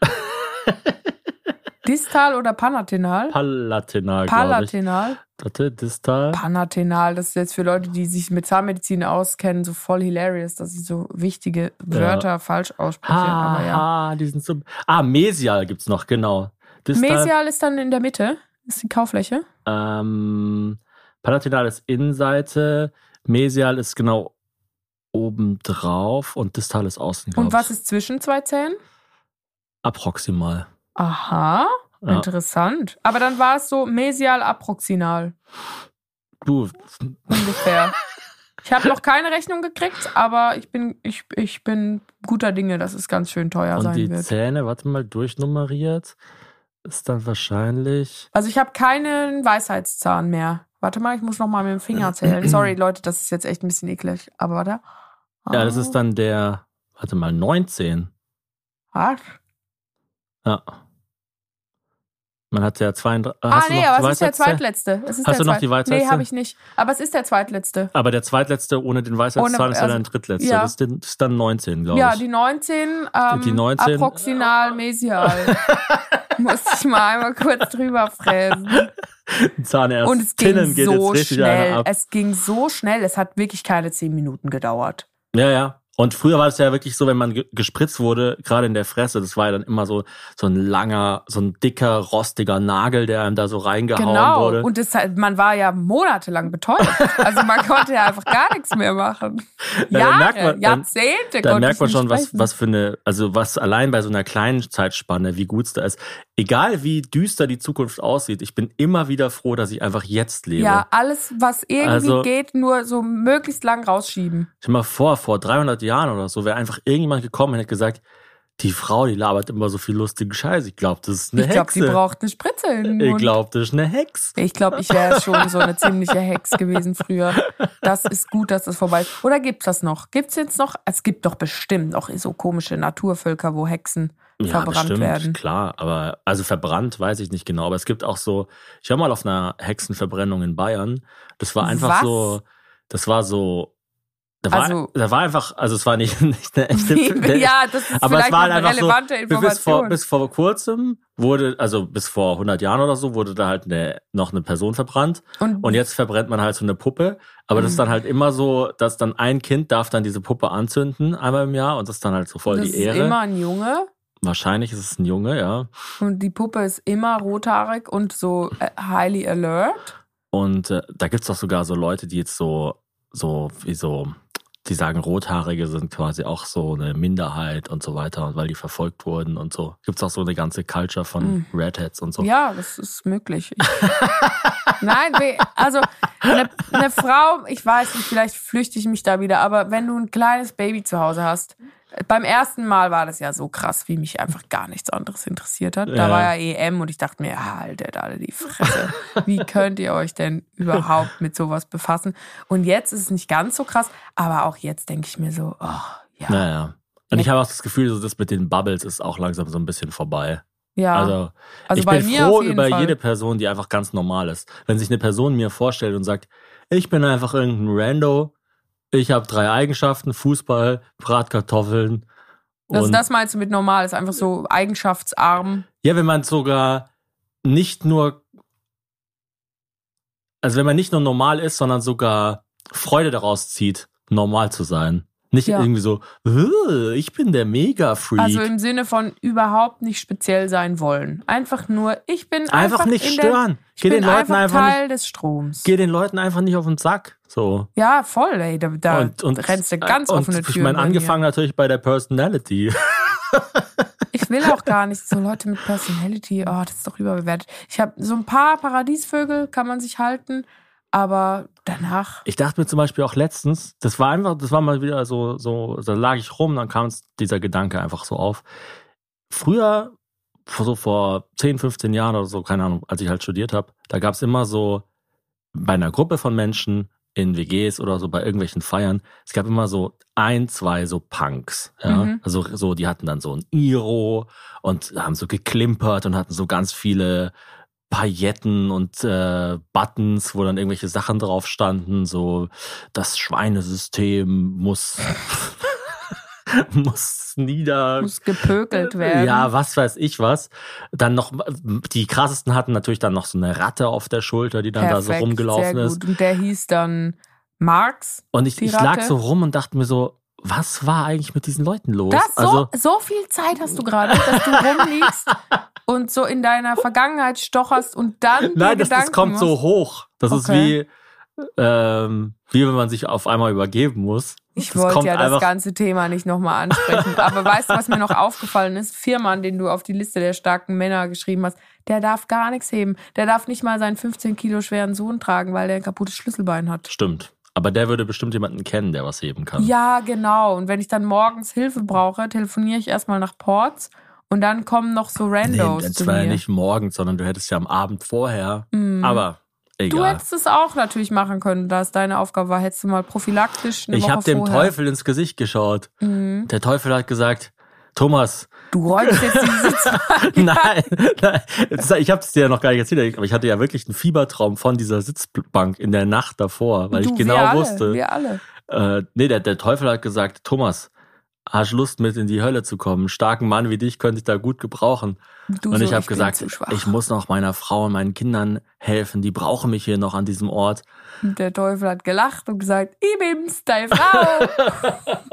[SPEAKER 2] Distal oder panatinal?
[SPEAKER 4] palatinal, glaube ich.
[SPEAKER 2] Palatinal.
[SPEAKER 4] Warte, distal.
[SPEAKER 2] Panatinal, das ist jetzt für Leute, die sich mit Zahnmedizin auskennen, so voll hilarious, dass sie so wichtige Wörter falsch aussprechen. aber ja.
[SPEAKER 4] Ah, die sind so. Ah, mesial gibt's noch, genau. Distal,
[SPEAKER 2] Mesial ist dann in der Mitte, ist die Kaufläche.
[SPEAKER 4] Ähm, palatinal ist Innenseite, mesial ist genau oben drauf und distal ist außen. glaub
[SPEAKER 2] Und was
[SPEAKER 4] ich.
[SPEAKER 2] ist zwischen zwei Zähnen?
[SPEAKER 4] Approximal.
[SPEAKER 2] Aha,
[SPEAKER 4] Ja.
[SPEAKER 2] interessant. Aber dann war es so mesial approxinal
[SPEAKER 4] Du,
[SPEAKER 2] ungefähr. Ich habe noch keine Rechnung gekriegt, aber ich bin, ich, ich bin guter Dinge, dass es ganz schön teuer
[SPEAKER 4] und
[SPEAKER 2] sein
[SPEAKER 4] die
[SPEAKER 2] wird.
[SPEAKER 4] Zähne, warte mal, durchnummeriert ist dann wahrscheinlich.
[SPEAKER 2] Also ich habe keinen Weisheitszahn mehr. Warte mal, ich muss noch mal mit dem Finger zählen. Sorry, Leute, das ist jetzt echt ein bisschen eklig. Aber warte.
[SPEAKER 4] Ja, das ist dann der, warte mal, neunzehn.
[SPEAKER 2] Was?
[SPEAKER 4] Ja. Man hat ja zweiunddreißig.
[SPEAKER 2] Ah, nee, aber es ist der zweitletzte. Es ist
[SPEAKER 4] Hast
[SPEAKER 2] der
[SPEAKER 4] du noch die Weisheitsletzte?
[SPEAKER 2] Nee, habe ich nicht. Aber es ist der zweitletzte.
[SPEAKER 4] Aber der zweitletzte ohne den Weisheitszahlen ist ja
[SPEAKER 2] also,
[SPEAKER 4] dein drittletzter.
[SPEAKER 2] Ja.
[SPEAKER 4] Das, ist den, das ist dann neunzehn, glaube
[SPEAKER 2] Ja,
[SPEAKER 4] ich.
[SPEAKER 2] die neunzehn, ähm,
[SPEAKER 4] Die neunzehn.
[SPEAKER 2] approxinal mesial. Musste ich mal einmal kurz drüber fräsen.
[SPEAKER 4] Zahnärzt.
[SPEAKER 2] Und es ging
[SPEAKER 4] Tinnen geht
[SPEAKER 2] so
[SPEAKER 4] jetzt richtig
[SPEAKER 2] schnell.
[SPEAKER 4] einer ab.
[SPEAKER 2] Es ging so schnell. Es hat wirklich keine zehn Minuten gedauert.
[SPEAKER 4] Ja, ja. Und früher war es ja wirklich so, wenn man ge- gespritzt wurde, gerade in der Fresse, das war ja dann immer so so ein langer, so ein dicker, rostiger Nagel, der einem da so reingehauen
[SPEAKER 2] Genau.
[SPEAKER 4] wurde.
[SPEAKER 2] Und das, man war ja monatelang betäubt. Also man konnte ja einfach gar nichts mehr machen.
[SPEAKER 4] Ja,
[SPEAKER 2] Jahre,
[SPEAKER 4] dann merkt man- dann-
[SPEAKER 2] Jahrzehnte
[SPEAKER 4] Da
[SPEAKER 2] konnte
[SPEAKER 4] merkt
[SPEAKER 2] ich
[SPEAKER 4] man
[SPEAKER 2] nicht
[SPEAKER 4] schon, was,
[SPEAKER 2] sprechen.
[SPEAKER 4] was für eine, also was allein bei so einer kleinen Zeitspanne, wie gut es da ist. Egal wie düster die Zukunft aussieht, ich bin immer wieder froh, dass ich einfach jetzt lebe.
[SPEAKER 2] Ja, alles, was irgendwie
[SPEAKER 4] Also-
[SPEAKER 2] geht, nur so möglichst lang rausschieben.
[SPEAKER 4] Stell dir mal vor, vor dreihundert Jahren oder so, wäre einfach irgendjemand gekommen und hätte gesagt, die Frau, die labert immer so viel lustigen Scheiß. Ich glaube, das ist eine
[SPEAKER 2] Ich glaube,
[SPEAKER 4] Hexe.
[SPEAKER 2] die braucht eine Spritze in den
[SPEAKER 4] ich
[SPEAKER 2] Mund.
[SPEAKER 4] glaube, das ist eine Hex.
[SPEAKER 2] Ich glaube, ich wäre schon so eine ziemliche Hex gewesen früher. Das ist gut, dass das vorbei ist. Oder gibt's das noch? Gibt's jetzt noch? Es gibt doch bestimmt auch so komische Naturvölker, wo Hexen
[SPEAKER 4] Ja,
[SPEAKER 2] verbrannt
[SPEAKER 4] bestimmt,
[SPEAKER 2] werden.
[SPEAKER 4] klar. Aber also verbrannt weiß ich nicht genau. Aber es gibt auch so, ich war mal auf einer Hexenverbrennung in Bayern. Das war einfach
[SPEAKER 2] Was?
[SPEAKER 4] so, das war so, da war,
[SPEAKER 2] Also-
[SPEAKER 4] da war einfach, also es war nicht, nicht eine echte,
[SPEAKER 2] Ja, das ist
[SPEAKER 4] aber es
[SPEAKER 2] vielleicht
[SPEAKER 4] war
[SPEAKER 2] noch
[SPEAKER 4] halt
[SPEAKER 2] eine
[SPEAKER 4] einfach
[SPEAKER 2] relevante
[SPEAKER 4] so, bis vor,
[SPEAKER 2] Information.
[SPEAKER 4] bis vor kurzem wurde, also bis vor hundert Jahren oder so, wurde da halt eine, noch eine Person verbrannt.
[SPEAKER 2] Und,
[SPEAKER 4] Und jetzt verbrennt man halt so eine Puppe. Aber das ist dann halt immer so, dass dann ein Kind darf dann diese Puppe anzünden, einmal im Jahr. Und das ist dann halt so voll
[SPEAKER 2] das
[SPEAKER 4] die
[SPEAKER 2] ist
[SPEAKER 4] Ehre.
[SPEAKER 2] immer ein Junge.
[SPEAKER 4] Wahrscheinlich ist es ein Junge, ja.
[SPEAKER 2] Und die Puppe ist immer rothaarig und so äh, highly alert.
[SPEAKER 4] Und äh, da gibt's doch sogar so Leute, die jetzt so, so, wie so, die sagen, Rothaarige sind quasi auch so eine Minderheit und so weiter, und weil die verfolgt wurden und so. Gibt's auch so eine ganze Culture von
[SPEAKER 2] Mhm.
[SPEAKER 4] Redheads und so.
[SPEAKER 2] Ja, das ist möglich. Ich, nein, we- also eine, eine Frau, ich weiß nicht, vielleicht flüchte ich mich da wieder, aber wenn du ein kleines Baby zu Hause hast, beim ersten Mal war das ja so krass, wie mich einfach gar nichts anderes interessiert hat. Da
[SPEAKER 4] Ja.
[SPEAKER 2] war ja E M und ich dachte mir, haltet alle die Fresse. Wie könnt ihr euch denn überhaupt mit sowas befassen? Und jetzt ist es nicht ganz so krass, aber auch jetzt denke ich mir so, oh, ja.
[SPEAKER 4] Naja. Und ich habe auch das Gefühl, so das mit den Bubbles ist auch langsam so ein bisschen vorbei.
[SPEAKER 2] Ja,
[SPEAKER 4] Also,
[SPEAKER 2] also
[SPEAKER 4] ich
[SPEAKER 2] bei
[SPEAKER 4] bin
[SPEAKER 2] mir
[SPEAKER 4] froh
[SPEAKER 2] auf jeden
[SPEAKER 4] über
[SPEAKER 2] Fall.
[SPEAKER 4] jede Person, die einfach ganz normal ist. Wenn sich eine Person mir vorstellt und sagt, ich bin einfach irgendein Rando, ich habe drei Eigenschaften, Fußball, Bratkartoffeln.
[SPEAKER 2] Also
[SPEAKER 4] und
[SPEAKER 2] das meinst du mit normal, ist einfach so eigenschaftsarm.
[SPEAKER 4] ja, wenn man sogar nicht nur, also wenn man nicht nur normal ist, sondern sogar Freude daraus zieht, normal zu sein. Nicht
[SPEAKER 2] Ja.
[SPEAKER 4] irgendwie so, "Äh, ich bin der Mega-Freak.
[SPEAKER 2] Also im Sinne von überhaupt nicht speziell sein wollen. Einfach nur, ich bin einfach,
[SPEAKER 4] einfach nicht
[SPEAKER 2] in
[SPEAKER 4] stören.
[SPEAKER 2] Der, ich
[SPEAKER 4] Geh
[SPEAKER 2] bin
[SPEAKER 4] den Leuten
[SPEAKER 2] einfach
[SPEAKER 4] einfach
[SPEAKER 2] Teil des Stroms.
[SPEAKER 4] Geh den Leuten einfach nicht auf den Sack. So.
[SPEAKER 2] Ja, voll, ey. Da, da
[SPEAKER 4] und, und,
[SPEAKER 2] rennst du ganz
[SPEAKER 4] und
[SPEAKER 2] offene
[SPEAKER 4] Ich
[SPEAKER 2] Türen.
[SPEAKER 4] meine,
[SPEAKER 2] bei
[SPEAKER 4] angefangen
[SPEAKER 2] mir.
[SPEAKER 4] natürlich bei der Personality.
[SPEAKER 2] Ich will auch gar nicht so Leute mit Personality. Oh, das ist doch überbewertet. Ich habe so ein paar Paradiesvögel, kann man sich halten. Aber danach.
[SPEAKER 4] Ich dachte mir zum Beispiel auch letztens, das war einfach, das war mal wieder so, so, da lag ich rum, dann kam dieser Gedanke einfach so auf. Früher, so vor zehn, fünfzehn Jahren oder so, keine Ahnung, als ich halt studiert habe, da gab es immer so bei einer Gruppe von Menschen in W Gs oder so bei irgendwelchen Feiern, es gab immer so ein, zwei so Punks. Ja?
[SPEAKER 2] Mhm.
[SPEAKER 4] Also so, die hatten dann so ein Iro und haben so geklimpert und hatten so ganz viele Pailletten und äh, Buttons, wo dann irgendwelche Sachen drauf standen, so das Schweinesystem muss muss nieder
[SPEAKER 2] Muss gepökelt werden.
[SPEAKER 4] ja, was weiß ich was. Dann noch, die krassesten hatten natürlich dann noch so eine Ratte auf der Schulter, die dann
[SPEAKER 2] Perfekt,
[SPEAKER 4] da so rumgelaufen
[SPEAKER 2] sehr
[SPEAKER 4] ist.
[SPEAKER 2] gut. Und der hieß dann Marx.
[SPEAKER 4] Und ich,
[SPEAKER 2] die
[SPEAKER 4] ich lag
[SPEAKER 2] Ratte.
[SPEAKER 4] so rum und dachte mir so, was war eigentlich mit diesen Leuten los?
[SPEAKER 2] Das, so,
[SPEAKER 4] also,
[SPEAKER 2] so viel Zeit hast du gerade, dass du rumliegst und so in deiner Vergangenheit stocherst und dann dir
[SPEAKER 4] nein, das, das
[SPEAKER 2] Gedanken
[SPEAKER 4] kommt
[SPEAKER 2] machst.
[SPEAKER 4] so hoch. Das ist
[SPEAKER 2] Okay.
[SPEAKER 4] wie, ähm, wie wenn man sich auf einmal übergeben muss.
[SPEAKER 2] Ich
[SPEAKER 4] das
[SPEAKER 2] wollte
[SPEAKER 4] kommt
[SPEAKER 2] ja das
[SPEAKER 4] einfach-
[SPEAKER 2] ganze Thema nicht nochmal ansprechen. Aber weißt du, was mir noch aufgefallen ist? Firman, den du auf die Liste der starken Männer geschrieben hast, der darf gar nichts heben. Der darf nicht mal seinen fünfzehn Kilo schweren Sohn tragen, weil der ein kaputtes Schlüsselbein hat.
[SPEAKER 4] Stimmt. Aber der würde bestimmt jemanden kennen, der was heben kann.
[SPEAKER 2] Ja, genau. Und wenn ich dann morgens Hilfe brauche, telefoniere ich erstmal nach Ports und dann kommen noch so
[SPEAKER 4] Nee,
[SPEAKER 2] Randos
[SPEAKER 4] das
[SPEAKER 2] zu
[SPEAKER 4] war
[SPEAKER 2] mir.
[SPEAKER 4] ja nicht morgens, sondern du hättest ja am Abend vorher.
[SPEAKER 2] Mhm.
[SPEAKER 4] Aber
[SPEAKER 2] Du
[SPEAKER 4] egal.
[SPEAKER 2] hättest es auch natürlich machen können, da es deine Aufgabe war. Hättest du mal prophylaktisch eine
[SPEAKER 4] Ich
[SPEAKER 2] Woche
[SPEAKER 4] habe dem
[SPEAKER 2] vorher.
[SPEAKER 4] Teufel ins Gesicht geschaut.
[SPEAKER 2] Mhm.
[SPEAKER 4] Der Teufel hat gesagt, Thomas.
[SPEAKER 2] Du räumst jetzt die Sitzbank.
[SPEAKER 4] nein, nein, ich habe es dir ja noch gar nicht erzählt, aber ich hatte ja wirklich einen Fiebertraum von dieser Sitzbank in der Nacht davor, weil
[SPEAKER 2] du,
[SPEAKER 4] ich genau
[SPEAKER 2] wir alle,
[SPEAKER 4] wusste.
[SPEAKER 2] Wir alle.
[SPEAKER 4] Äh, nee, der, der Teufel hat gesagt, Thomas, hast Lust mit in die Hölle zu kommen? Einen starken Mann wie dich könnte ich da gut gebrauchen.
[SPEAKER 2] Du
[SPEAKER 4] und
[SPEAKER 2] so,
[SPEAKER 4] ich habe
[SPEAKER 2] ich
[SPEAKER 4] gesagt, ich muss noch meiner Frau und meinen Kindern helfen, die brauchen mich hier noch an diesem Ort.
[SPEAKER 2] Und der Teufel hat gelacht und gesagt, ich bin's, deine Frau.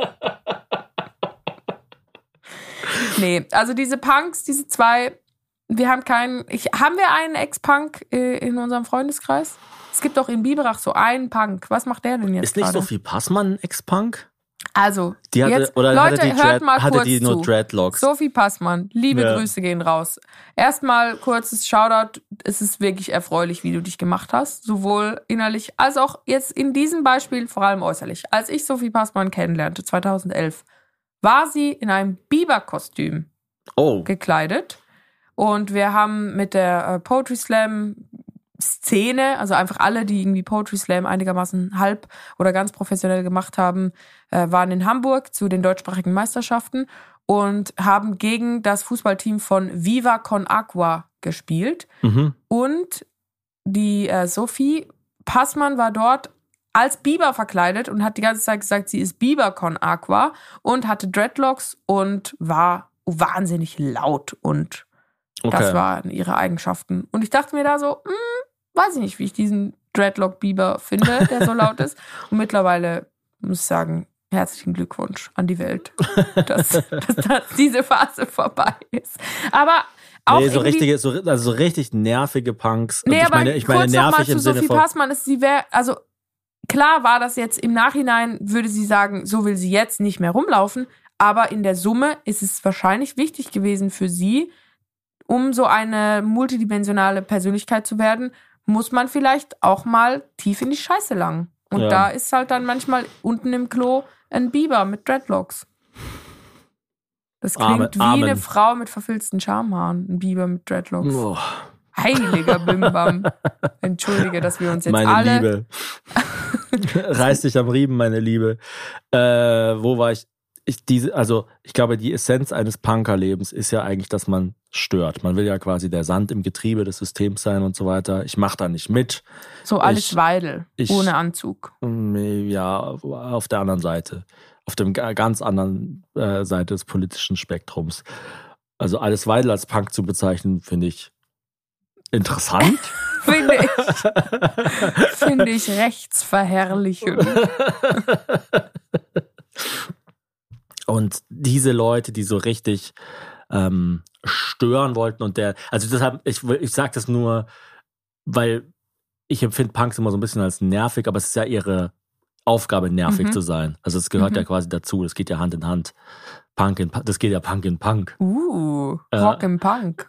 [SPEAKER 2] Nee, also diese Punks, diese zwei, wir haben keinen, ich, haben wir einen Ex-Punk äh, in unserem Freundeskreis? Es gibt doch in Biberach so einen Punk. Was macht der denn jetzt
[SPEAKER 4] Ist nicht
[SPEAKER 2] gerade?
[SPEAKER 4] Sophie Passmann ein Ex-Punk?
[SPEAKER 2] Also,
[SPEAKER 4] Die hatte,
[SPEAKER 2] jetzt,
[SPEAKER 4] oder
[SPEAKER 2] Leute,
[SPEAKER 4] hatte die,
[SPEAKER 2] hört
[SPEAKER 4] Dread,
[SPEAKER 2] mal
[SPEAKER 4] hatte
[SPEAKER 2] kurz
[SPEAKER 4] die nur
[SPEAKER 2] zu.
[SPEAKER 4] Dreadlocks?
[SPEAKER 2] Sophie Passmann, liebe
[SPEAKER 4] Ja.
[SPEAKER 2] Grüße gehen raus. Erstmal kurzes Shoutout. Es ist wirklich erfreulich, wie du dich gemacht hast. Sowohl innerlich als auch jetzt in diesem Beispiel, vor allem äußerlich. Als ich Sophie Passmann kennenlernte, zweitausendelf, war sie in einem Biber-Kostüm
[SPEAKER 4] Oh.
[SPEAKER 2] gekleidet. Und wir haben mit der äh, Poetry Slam Szene, also einfach alle, die irgendwie Poetry Slam einigermaßen halb oder ganz professionell gemacht haben, äh, waren in Hamburg zu den deutschsprachigen Meisterschaften und haben gegen das Fußballteam von Viva Con Agua gespielt.
[SPEAKER 4] Mhm.
[SPEAKER 2] Und die äh, Sophie Passmann war dort als Biber verkleidet und hat die ganze Zeit gesagt, sie ist Biber Con Agua und hatte Dreadlocks und war wahnsinnig laut und
[SPEAKER 4] Okay.
[SPEAKER 2] das waren ihre Eigenschaften. Und ich dachte mir da so, hm, weiß ich nicht, wie ich diesen Dreadlock-Biber finde, der so laut ist. Und mittlerweile muss ich sagen, herzlichen Glückwunsch an die Welt, dass, dass, dass diese Phase vorbei ist. Aber auch
[SPEAKER 4] nee, so
[SPEAKER 2] irgendwie-
[SPEAKER 4] richtige, so, also so richtig nervige Punks. Und
[SPEAKER 2] Nee,
[SPEAKER 4] ich
[SPEAKER 2] aber
[SPEAKER 4] meine, ich meine
[SPEAKER 2] kurz noch mal
[SPEAKER 4] nervig
[SPEAKER 2] zu
[SPEAKER 4] im Sinne
[SPEAKER 2] Sophie
[SPEAKER 4] von.
[SPEAKER 2] Passmann ist, sie wäre, also klar war das jetzt im Nachhinein, würde sie sagen, so will sie jetzt nicht mehr rumlaufen, aber in der Summe ist es wahrscheinlich wichtig gewesen für sie, um so eine multidimensionale Persönlichkeit zu werden, muss man vielleicht auch mal tief in die Scheiße langen. Und
[SPEAKER 4] Ja.
[SPEAKER 2] da ist halt dann manchmal unten im Klo ein Biber mit Dreadlocks. Das klingt
[SPEAKER 4] Amen.
[SPEAKER 2] wie
[SPEAKER 4] Amen.
[SPEAKER 2] eine Frau mit verfilzten Schamhaaren, ein Biber mit Dreadlocks.
[SPEAKER 4] Oh,
[SPEAKER 2] Heiliger Bimbam. Entschuldige, dass wir uns jetzt
[SPEAKER 4] meine
[SPEAKER 2] alle...
[SPEAKER 4] Liebe. Reiß dich am Riemen, meine Liebe. Äh, wo war ich? Ich, diese, also ich glaube, die Essenz eines Punkerlebens ist ja eigentlich, dass man stört. Man will ja quasi der Sand im Getriebe des Systems sein und so weiter. Ich mache da nicht mit.
[SPEAKER 2] So Alice
[SPEAKER 4] Ich-
[SPEAKER 2] Weidel,
[SPEAKER 4] ich-
[SPEAKER 2] ohne Anzug.
[SPEAKER 4] Ja, auf der anderen Seite. Auf dem ga- ganz anderen äh, Seite des politischen Spektrums. Also Alice Weidel als Punk zu bezeichnen, finde ich interessant.
[SPEAKER 2] Finde ich, finde ich rechtsverherrlichend.
[SPEAKER 4] Und diese Leute, die so richtig ähm, stören wollten und der, also deshalb, ich, ich sage das nur, weil ich empfinde Punks immer so ein bisschen als nervig, aber es ist ja ihre Aufgabe, nervig
[SPEAKER 2] Mhm.
[SPEAKER 4] zu sein. Also es gehört
[SPEAKER 2] Mhm.
[SPEAKER 4] ja quasi dazu, das geht ja Hand in Hand. Punk in, das geht ja Punk in Punk.
[SPEAKER 2] Uh,
[SPEAKER 4] Äh.
[SPEAKER 2] Rock im Punk.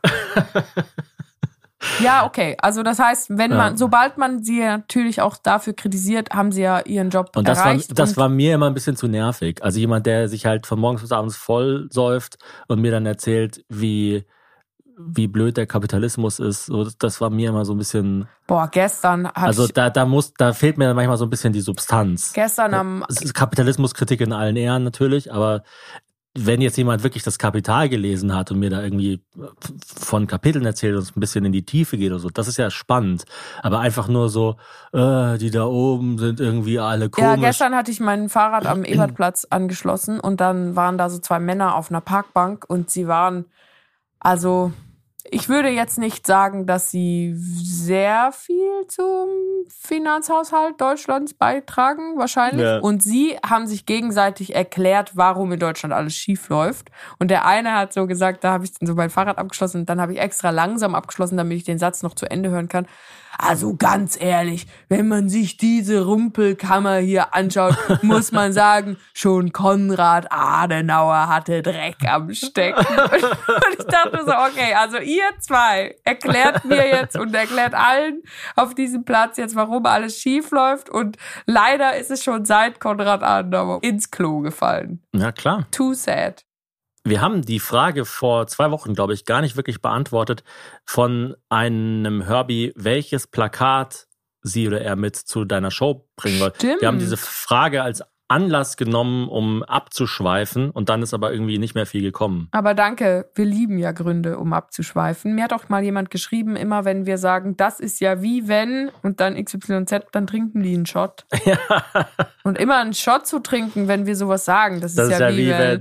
[SPEAKER 2] Ja, okay. Also das heißt, wenn
[SPEAKER 4] Ja.
[SPEAKER 2] man, sobald man sie natürlich auch dafür kritisiert, haben sie ja ihren Job
[SPEAKER 4] Und das, war,
[SPEAKER 2] erreicht.
[SPEAKER 4] das
[SPEAKER 2] und
[SPEAKER 4] war mir immer ein bisschen zu nervig. Also jemand, der sich halt von morgens bis abends voll säuft und mir dann erzählt, wie, wie blöd der Kapitalismus ist, so, das, das war mir immer so ein bisschen,
[SPEAKER 2] boah, gestern hat
[SPEAKER 4] also
[SPEAKER 2] ich,
[SPEAKER 4] da, da muss, da fehlt mir manchmal so ein bisschen die Substanz.
[SPEAKER 2] gestern am,
[SPEAKER 4] Es ist Kapitalismuskritik in allen Ehren natürlich, aber wenn jetzt jemand wirklich das Kapital gelesen hat und mir da irgendwie von Kapiteln erzählt und es ein bisschen in die Tiefe geht oder so, das ist ja spannend. Aber einfach nur so, äh, die da oben sind irgendwie alle komisch.
[SPEAKER 2] ja, gestern hatte ich mein Fahrrad am Ebertplatz angeschlossen und dann waren da so zwei Männer auf einer Parkbank und sie waren, also ich würde jetzt nicht sagen, dass sie sehr viel zum Finanzhaushalt Deutschlands beitragen, wahrscheinlich.
[SPEAKER 4] Ja.
[SPEAKER 2] Und sie haben sich gegenseitig erklärt, warum in Deutschland alles schief läuft. Und der eine hat so gesagt, da habe ich dann so mein Fahrrad abgeschlossen und dann habe ich extra langsam abgeschlossen, damit ich den Satz noch zu Ende hören kann. Also ganz ehrlich, wenn man sich diese Rumpelkammer hier anschaut, muss man sagen, schon Konrad Adenauer hatte Dreck am Stecken. Und ich dachte so, okay, also ihr zwei erklärt mir jetzt und erklärt allen auf diesem Platz jetzt, warum alles schief läuft. Und leider ist es schon seit Konrad Adenauer ins Klo gefallen.
[SPEAKER 4] Ja, klar.
[SPEAKER 2] Too sad.
[SPEAKER 4] Wir haben die Frage vor zwei Wochen, glaube ich, gar nicht wirklich beantwortet von einem Herbie, welches Plakat sie oder er mit zu deiner Show bringen wollte.
[SPEAKER 2] Stimmt.
[SPEAKER 4] Wir haben diese Frage als Anlass genommen, um abzuschweifen und dann ist aber irgendwie nicht mehr viel gekommen.
[SPEAKER 2] Aber danke, wir lieben ja Gründe, um abzuschweifen. Mir hat auch mal jemand geschrieben, immer wenn wir sagen, das ist ja wie wenn und dann X Y Z, dann trinken die einen Shot.
[SPEAKER 4] Ja.
[SPEAKER 2] Und immer einen Shot zu trinken, wenn wir sowas sagen, das,
[SPEAKER 4] Das
[SPEAKER 2] ist ja, wie, wenn.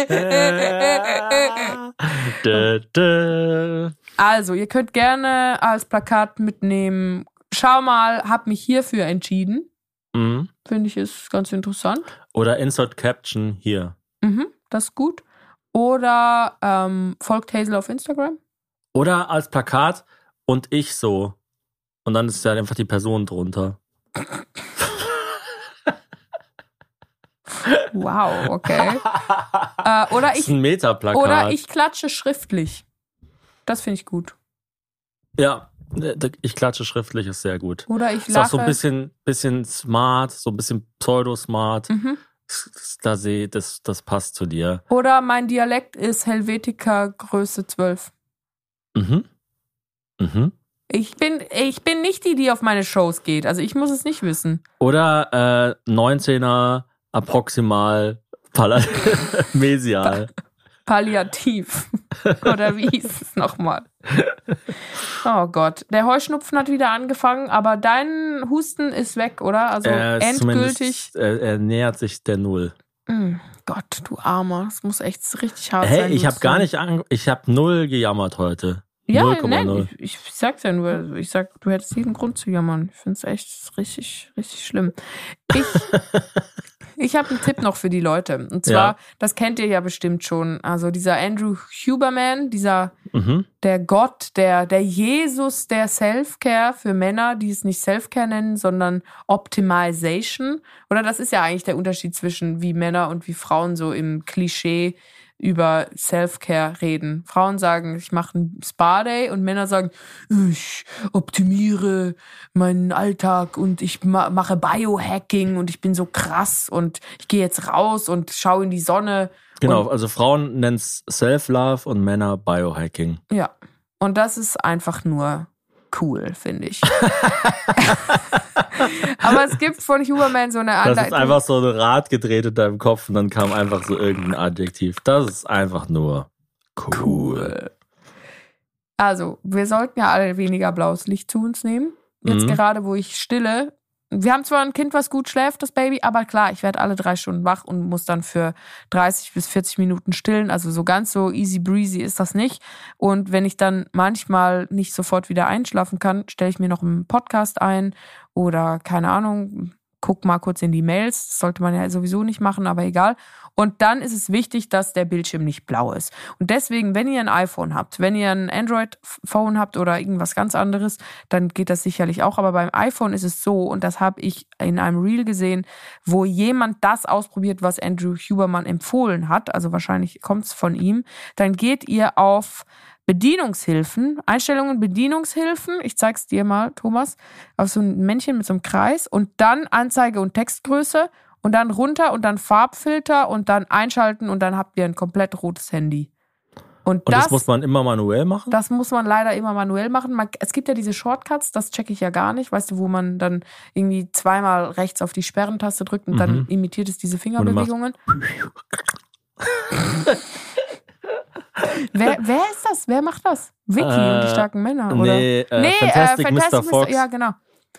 [SPEAKER 4] Dö, dö.
[SPEAKER 2] Also, ihr könnt gerne als Plakat mitnehmen, schau mal, hab mich hierfür entschieden.
[SPEAKER 4] Mhm.
[SPEAKER 2] Finde ich ist ganz interessant.
[SPEAKER 4] Oder Insert Caption hier.
[SPEAKER 2] Mhm, das ist gut. Oder ähm, folgt Hazel auf Instagram.
[SPEAKER 4] Oder als Plakat und ich so. Und dann ist ja einfach die Person drunter.
[SPEAKER 2] Wow, okay. äh, oder
[SPEAKER 4] Das
[SPEAKER 2] ich
[SPEAKER 4] ist ein Meta-Plakat.
[SPEAKER 2] oder ich klatsche schriftlich. Das finde ich gut.
[SPEAKER 4] Ja, ich klatsche schriftlich, ist sehr gut.
[SPEAKER 2] Oder ich
[SPEAKER 4] Ist auch
[SPEAKER 2] lache.
[SPEAKER 4] so ein bisschen, bisschen smart, so ein bisschen pseudo-smart.
[SPEAKER 2] Mhm.
[SPEAKER 4] Da sehe das, das passt zu dir.
[SPEAKER 2] Oder mein Dialekt ist Helvetica Größe zwölf.
[SPEAKER 4] Mhm. Mhm.
[SPEAKER 2] Ich bin, ich bin nicht die, die auf meine Shows geht. Also ich muss es nicht wissen.
[SPEAKER 4] Oder äh, neunzehner approximal pala- mesial.
[SPEAKER 2] Palliativ. Oder wie hieß es nochmal? Oh Gott. Der Heuschnupfen hat wieder angefangen, aber dein Husten ist weg, oder? Also
[SPEAKER 4] Er ist
[SPEAKER 2] endgültig.
[SPEAKER 4] zumindest- Er, er nähert sich der Null.
[SPEAKER 2] Mm, Gott, du Armer. Das muss echt richtig hart
[SPEAKER 4] Hey,
[SPEAKER 2] sein.
[SPEAKER 4] ich
[SPEAKER 2] du
[SPEAKER 4] habe
[SPEAKER 2] zu-
[SPEAKER 4] gar nicht, an, ich habe null gejammert heute.
[SPEAKER 2] Ja,
[SPEAKER 4] null Komma null.
[SPEAKER 2] nein, ich, ich sag's ja nur. Ich sag, du hättest jeden Grund zu jammern. Ich find's echt richtig, richtig schlimm. Ich, ich habe einen Tipp noch für die Leute. Und zwar,
[SPEAKER 4] Ja.
[SPEAKER 2] das kennt ihr ja bestimmt schon. Also dieser Andrew Huberman, dieser
[SPEAKER 4] Mhm.
[SPEAKER 2] der Gott, der, der Jesus der Self-Care für Männer, die es nicht Self-Care nennen, sondern Optimization. Oder das ist ja eigentlich der Unterschied zwischen wie Männer und wie Frauen so im Klischee über Self-Care reden. Frauen sagen, ich mache einen Spa-Day und Männer sagen, ich optimiere meinen Alltag und ich ma- mache Biohacking und ich bin so krass und ich gehe jetzt raus und schaue in die Sonne.
[SPEAKER 4] Genau, also Frauen nennen es Self-Love und Männer Biohacking.
[SPEAKER 2] Ja, und das ist einfach nur cool, finde ich. Aber es gibt von Huberman so eine
[SPEAKER 4] Das
[SPEAKER 2] Anleitung.
[SPEAKER 4] ist einfach so ein Rad gedreht in deinem Kopf und dann kam einfach so irgendein Adjektiv. Das ist einfach nur cool.
[SPEAKER 2] Also, wir sollten ja alle weniger blaues Licht zu uns nehmen. Jetzt
[SPEAKER 4] Mhm.
[SPEAKER 2] gerade, wo ich stille. Wir haben zwar ein Kind, was gut schläft, das Baby, aber klar, ich werde alle drei Stunden wach und muss dann für dreißig bis vierzig Minuten stillen. Also so ganz so easy breezy ist das nicht. Und wenn ich dann manchmal nicht sofort wieder einschlafen kann, stelle ich mir noch einen Podcast ein oder keine Ahnung, guck mal kurz in die Mails. Das sollte man ja sowieso nicht machen, aber egal. Und dann ist es wichtig, dass der Bildschirm nicht blau ist. Und deswegen, wenn ihr ein iPhone habt, wenn ihr ein Android-Phone habt oder irgendwas ganz anderes, dann geht das sicherlich auch. Aber beim iPhone ist es so, und das habe ich in einem Reel gesehen, wo jemand das ausprobiert, was Andrew Huberman empfohlen hat. Also wahrscheinlich kommt es von ihm. Dann geht ihr auf Bedienungshilfen, Einstellungen, Bedienungshilfen. Ich zeig's dir mal, Thomas. Auf so ein Männchen mit so einem Kreis und dann Anzeige und Textgröße. Und dann runter und dann Farbfilter und dann einschalten und dann habt ihr ein komplett rotes Handy. Und,
[SPEAKER 4] Und das,
[SPEAKER 2] das
[SPEAKER 4] muss man immer manuell machen?
[SPEAKER 2] Das muss man leider immer manuell machen. Man, es gibt ja diese Shortcuts, das checke ich ja gar nicht, weißt du, wo man dann irgendwie zweimal rechts auf die Sperrentaste drückt und
[SPEAKER 4] Mhm.
[SPEAKER 2] dann imitiert es diese Fingerbewegungen. wer, wer ist das? Wer macht das? Vicky
[SPEAKER 4] Äh,
[SPEAKER 2] und die starken Männer, oder?
[SPEAKER 4] Nee, äh, Fantastic Mister Fox.
[SPEAKER 2] Ja, genau.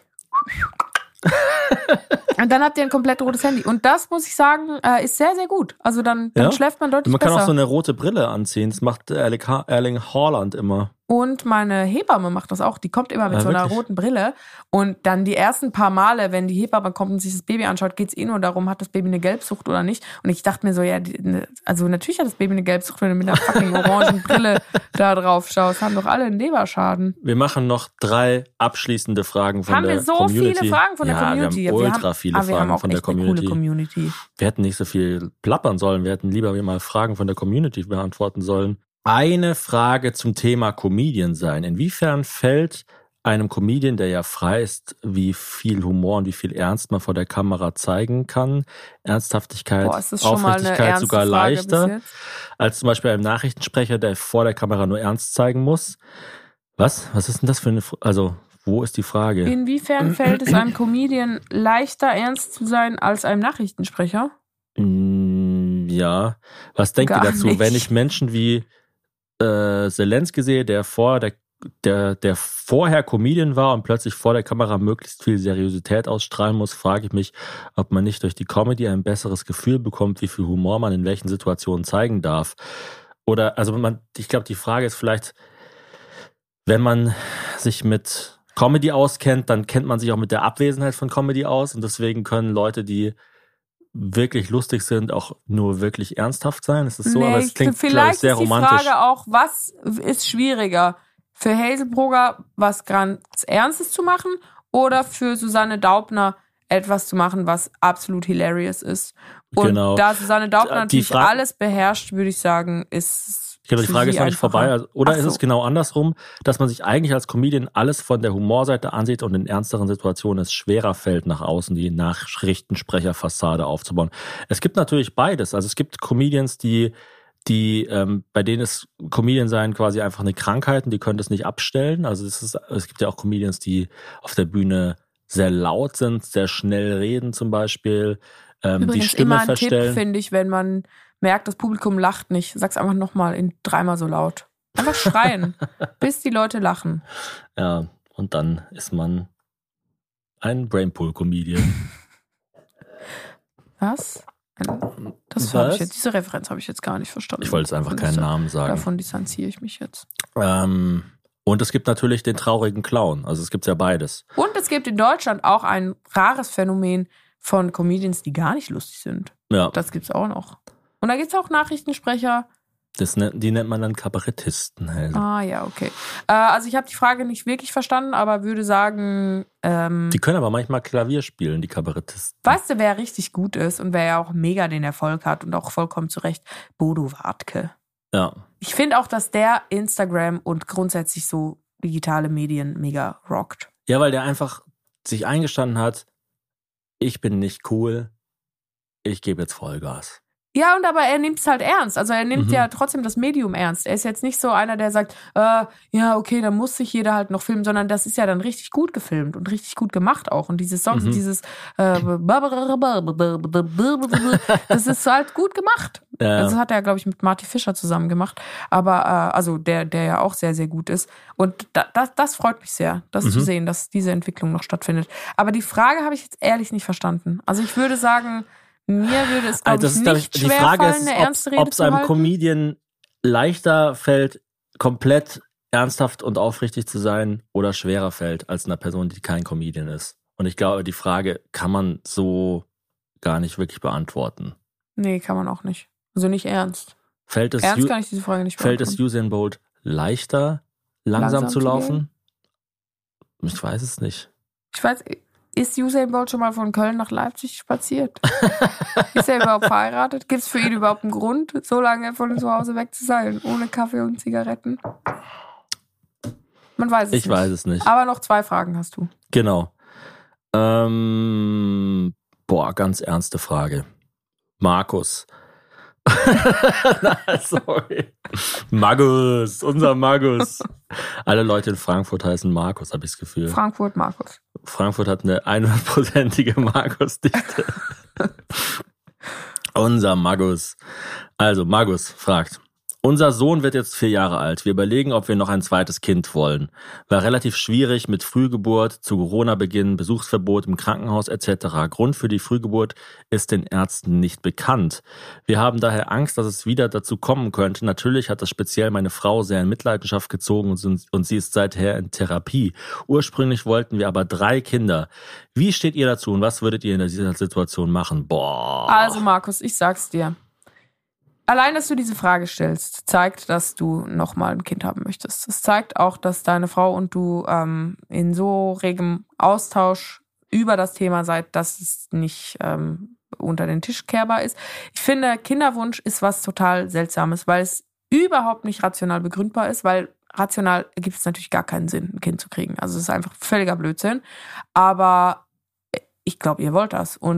[SPEAKER 2] Und dann habt ihr ein komplett rotes Handy. Und das, muss ich sagen, äh, ist sehr, sehr gut. Also dann, dann
[SPEAKER 4] Ja?
[SPEAKER 2] schläft man deutlich
[SPEAKER 4] Man kann
[SPEAKER 2] besser.
[SPEAKER 4] auch so eine rote Brille anziehen. Das macht Erling, ha- Erling Haaland immer.
[SPEAKER 2] Und meine Hebamme macht das auch. Die kommt immer mit
[SPEAKER 4] Ja,
[SPEAKER 2] so einer
[SPEAKER 4] wirklich?
[SPEAKER 2] roten Brille. Und dann die ersten paar Male, wenn die Hebamme kommt und sich das Baby anschaut, geht es eh nur darum, hat das Baby eine Gelbsucht oder nicht. Und ich dachte mir so, ja, die, ne, also natürlich hat das Baby eine Gelbsucht, wenn du mit einer fucking orangen Brille da drauf schaust. Haben doch alle einen Leberschaden.
[SPEAKER 4] Wir machen noch drei abschließende Fragen von
[SPEAKER 2] Haben
[SPEAKER 4] der
[SPEAKER 2] wir so
[SPEAKER 4] Community.
[SPEAKER 2] viele Fragen von der
[SPEAKER 4] ja,
[SPEAKER 2] Community?
[SPEAKER 4] Wir haben ultra
[SPEAKER 2] haben,
[SPEAKER 4] viele
[SPEAKER 2] aber wir
[SPEAKER 4] Fragen
[SPEAKER 2] haben auch
[SPEAKER 4] von der
[SPEAKER 2] echt eine
[SPEAKER 4] Community.
[SPEAKER 2] coole Community.
[SPEAKER 4] Wir hätten nicht so viel plappern sollen. Wir hätten lieber mal Fragen von der Community beantworten sollen. Eine Frage zum Thema Comedian sein. Inwiefern fällt einem Comedian, der ja frei ist, wie viel Humor und wie viel Ernst man vor der Kamera zeigen kann, Ernsthaftigkeit,
[SPEAKER 2] Boah, ist das schon mal eine
[SPEAKER 4] Aufrichtigkeit
[SPEAKER 2] ernste
[SPEAKER 4] sogar
[SPEAKER 2] Frage bis
[SPEAKER 4] leichter,
[SPEAKER 2] jetzt?
[SPEAKER 4] als zum Beispiel einem Nachrichtensprecher, der vor der Kamera nur Ernst zeigen muss? Was? Was ist denn das für eine, F- also wo ist die Frage?
[SPEAKER 2] Inwiefern fällt es einem Comedian leichter, ernst zu sein, als einem Nachrichtensprecher?
[SPEAKER 4] Ja, was denkt
[SPEAKER 2] Gar
[SPEAKER 4] ihr dazu,
[SPEAKER 2] nicht.
[SPEAKER 4] wenn ich Menschen wie äh, Zelensky sehe, der vor der, der, der vorher Comedian war und plötzlich vor der Kamera möglichst viel Seriosität ausstrahlen muss, frage ich mich, ob man nicht durch die Comedy ein besseres Gefühl bekommt, wie viel Humor man in welchen Situationen zeigen darf. Oder, also man, ich glaube, die Frage ist vielleicht, wenn man sich mit Comedy auskennt, dann kennt man sich auch mit der Abwesenheit von Comedy aus und deswegen können Leute, die wirklich lustig sind, auch nur wirklich ernsthaft sein. Es ist so,
[SPEAKER 2] Nee,
[SPEAKER 4] aber es klingt,
[SPEAKER 2] vielleicht
[SPEAKER 4] glaube ich, sehr
[SPEAKER 2] ist die
[SPEAKER 4] romantisch.
[SPEAKER 2] Frage auch, was ist schwieriger? Für Hazel Brugger was ganz Ernstes zu machen oder für Susanne Daubner etwas zu machen, was absolut hilarious ist? Und
[SPEAKER 4] Genau.
[SPEAKER 2] da Susanne Daubner
[SPEAKER 4] Die
[SPEAKER 2] natürlich
[SPEAKER 4] Fra-
[SPEAKER 2] alles beherrscht, würde ich sagen, ist
[SPEAKER 4] Genau, die
[SPEAKER 2] für
[SPEAKER 4] Frage
[SPEAKER 2] sie
[SPEAKER 4] ist noch nicht
[SPEAKER 2] einfacher.
[SPEAKER 4] vorbei. Also, oder
[SPEAKER 2] Ach
[SPEAKER 4] ist
[SPEAKER 2] so.
[SPEAKER 4] es genau andersrum, dass man sich eigentlich als Comedian alles von der Humorseite ansieht und in ernsteren Situationen es schwerer fällt, nach außen die Nachrichtensprecherfassade aufzubauen. Es gibt natürlich beides. Also es gibt Comedians, die, die ähm, bei denen ist Comedian sein quasi einfach eine Krankheit und die können das nicht abstellen. Also es ist, es gibt ja auch Comedians, die auf der Bühne sehr laut sind, sehr schnell reden zum Beispiel, ähm, die
[SPEAKER 2] Übrigens
[SPEAKER 4] Stimme
[SPEAKER 2] immer ein
[SPEAKER 4] verstellen.
[SPEAKER 2] Tipp, finde ich, wenn man merkt, das Publikum lacht nicht, sag's einfach nochmal in dreimal so laut. Einfach schreien, bis die Leute lachen.
[SPEAKER 4] Ja, und dann ist man ein Brainpool-Comedian.
[SPEAKER 2] Was? Das
[SPEAKER 4] Was?
[SPEAKER 2] habe ich jetzt, diese Referenz habe ich jetzt gar nicht verstanden.
[SPEAKER 4] Ich wollte jetzt einfach
[SPEAKER 2] Davon
[SPEAKER 4] keinen
[SPEAKER 2] dis-
[SPEAKER 4] Namen sagen.
[SPEAKER 2] Davon distanziere ich mich jetzt.
[SPEAKER 4] Ähm, und es gibt natürlich den traurigen Clown. Also es gibt ja beides.
[SPEAKER 2] Und es gibt in Deutschland auch ein rares Phänomen von Comedians, die gar nicht lustig sind.
[SPEAKER 4] Ja,
[SPEAKER 2] Das gibt's auch noch. Und da gibt's auch Nachrichtensprecher.
[SPEAKER 4] das, nennt- die nennt man dann Kabarettisten. Also.
[SPEAKER 2] Ah ja, okay. Äh, also ich habe die Frage nicht wirklich verstanden, aber würde sagen, ähm,
[SPEAKER 4] Die können aber manchmal Klavier spielen, die Kabarettisten.
[SPEAKER 2] weißt du, wer richtig gut ist und wer ja auch mega den Erfolg hat und auch vollkommen zu Recht? Bodo Wartke.
[SPEAKER 4] Ja,
[SPEAKER 2] Ich finde auch, dass der Instagram und grundsätzlich so digitale Medien mega rockt.
[SPEAKER 4] ja, weil der einfach sich eingestanden hat, ich bin nicht cool, ich gebe jetzt Vollgas.
[SPEAKER 2] Ja, und aber er nimmt es halt ernst. Also er nimmt
[SPEAKER 4] Mhm.
[SPEAKER 2] ja trotzdem das Medium ernst. Er ist jetzt nicht so einer, der sagt, äh, ja, okay, dann muss sich jeder halt noch filmen, sondern das ist ja dann richtig gut gefilmt und richtig gut gemacht auch. Und diese Songs,
[SPEAKER 4] Mhm.
[SPEAKER 2] dieses äh, das ist halt gut gemacht.
[SPEAKER 4] Ja.
[SPEAKER 2] Das hat er, glaube ich, mit Marty Fischer zusammen gemacht. Aber, äh, also der, der ja auch sehr, sehr gut ist. Und da, das, das freut mich sehr, das
[SPEAKER 4] Mhm.
[SPEAKER 2] zu sehen, dass diese Entwicklung noch stattfindet. Aber die Frage habe ich jetzt ehrlich nicht verstanden. Also ich würde sagen, mir würde es, glaube
[SPEAKER 4] Also das
[SPEAKER 2] ich,
[SPEAKER 4] ist, glaub
[SPEAKER 2] nicht
[SPEAKER 4] die Frage
[SPEAKER 2] schwerfallen,
[SPEAKER 4] ist,
[SPEAKER 2] eine ernste
[SPEAKER 4] ob
[SPEAKER 2] Rede
[SPEAKER 4] es
[SPEAKER 2] zu
[SPEAKER 4] einem
[SPEAKER 2] halten.
[SPEAKER 4] Comedian leichter fällt, komplett ernsthaft und aufrichtig zu sein oder schwerer fällt als einer Person, die kein Comedian ist. Und ich glaube, die Frage kann man so gar nicht wirklich beantworten.
[SPEAKER 2] Nee, kann man auch nicht. Also nicht ernst.
[SPEAKER 4] Fällt es,
[SPEAKER 2] Ernst
[SPEAKER 4] U-
[SPEAKER 2] kann ich diese Frage nicht
[SPEAKER 4] fällt es
[SPEAKER 2] beantworten.
[SPEAKER 4] Usain Bolt leichter, langsam,
[SPEAKER 2] Langsam
[SPEAKER 4] zu
[SPEAKER 2] zu
[SPEAKER 4] laufen? Ich weiß es nicht.
[SPEAKER 2] Ich weiß, ist Usain Bolt schon mal von Köln nach Leipzig spaziert? Ist er überhaupt verheiratet? Gibt es für ihn überhaupt einen Grund, so lange von zu Hause weg zu sein, ohne Kaffee und Zigaretten? Man weiß es
[SPEAKER 4] Ich
[SPEAKER 2] nicht.
[SPEAKER 4] weiß es nicht.
[SPEAKER 2] Aber noch zwei Fragen hast du.
[SPEAKER 4] Genau. Ähm, boah, ganz ernste Frage. Markus. Na, sorry. Magus, unser Magus. Alle Leute in Frankfurt heißen Markus, habe ich das Gefühl.
[SPEAKER 2] Frankfurt, Markus.
[SPEAKER 4] Frankfurt hat eine hundertprozentige Markus-Dichte. Unser Magus. Also, Magus fragt. Unser Sohn wird jetzt vier Jahre alt. Wir überlegen, ob wir noch ein zweites Kind wollen. War relativ schwierig mit Frühgeburt, zu Corona-Beginn, Besuchsverbot im Krankenhaus et cetera. Grund für die Frühgeburt ist den Ärzten nicht bekannt. Wir haben daher Angst, dass es wieder dazu kommen könnte. Natürlich hat das speziell meine Frau sehr in Mitleidenschaft gezogen und, sind, und sie ist seither in Therapie. Ursprünglich wollten wir aber drei Kinder. Wie steht ihr dazu und was würdet ihr in dieser Situation machen? Boah.
[SPEAKER 2] Also Markus, ich sag's dir. Allein, dass du diese Frage stellst, zeigt, dass du nochmal ein Kind haben möchtest. Es zeigt auch, dass deine Frau und du ähm, in so regem Austausch über das Thema seid, dass es nicht ähm, unter den Tisch kehrbar ist. Ich finde, Kinderwunsch ist was total Seltsames, weil es überhaupt nicht rational begründbar ist, weil rational gibt es natürlich gar keinen Sinn, ein Kind zu kriegen. Also es ist einfach völliger Blödsinn. Aber ich glaube, ihr wollt das. Und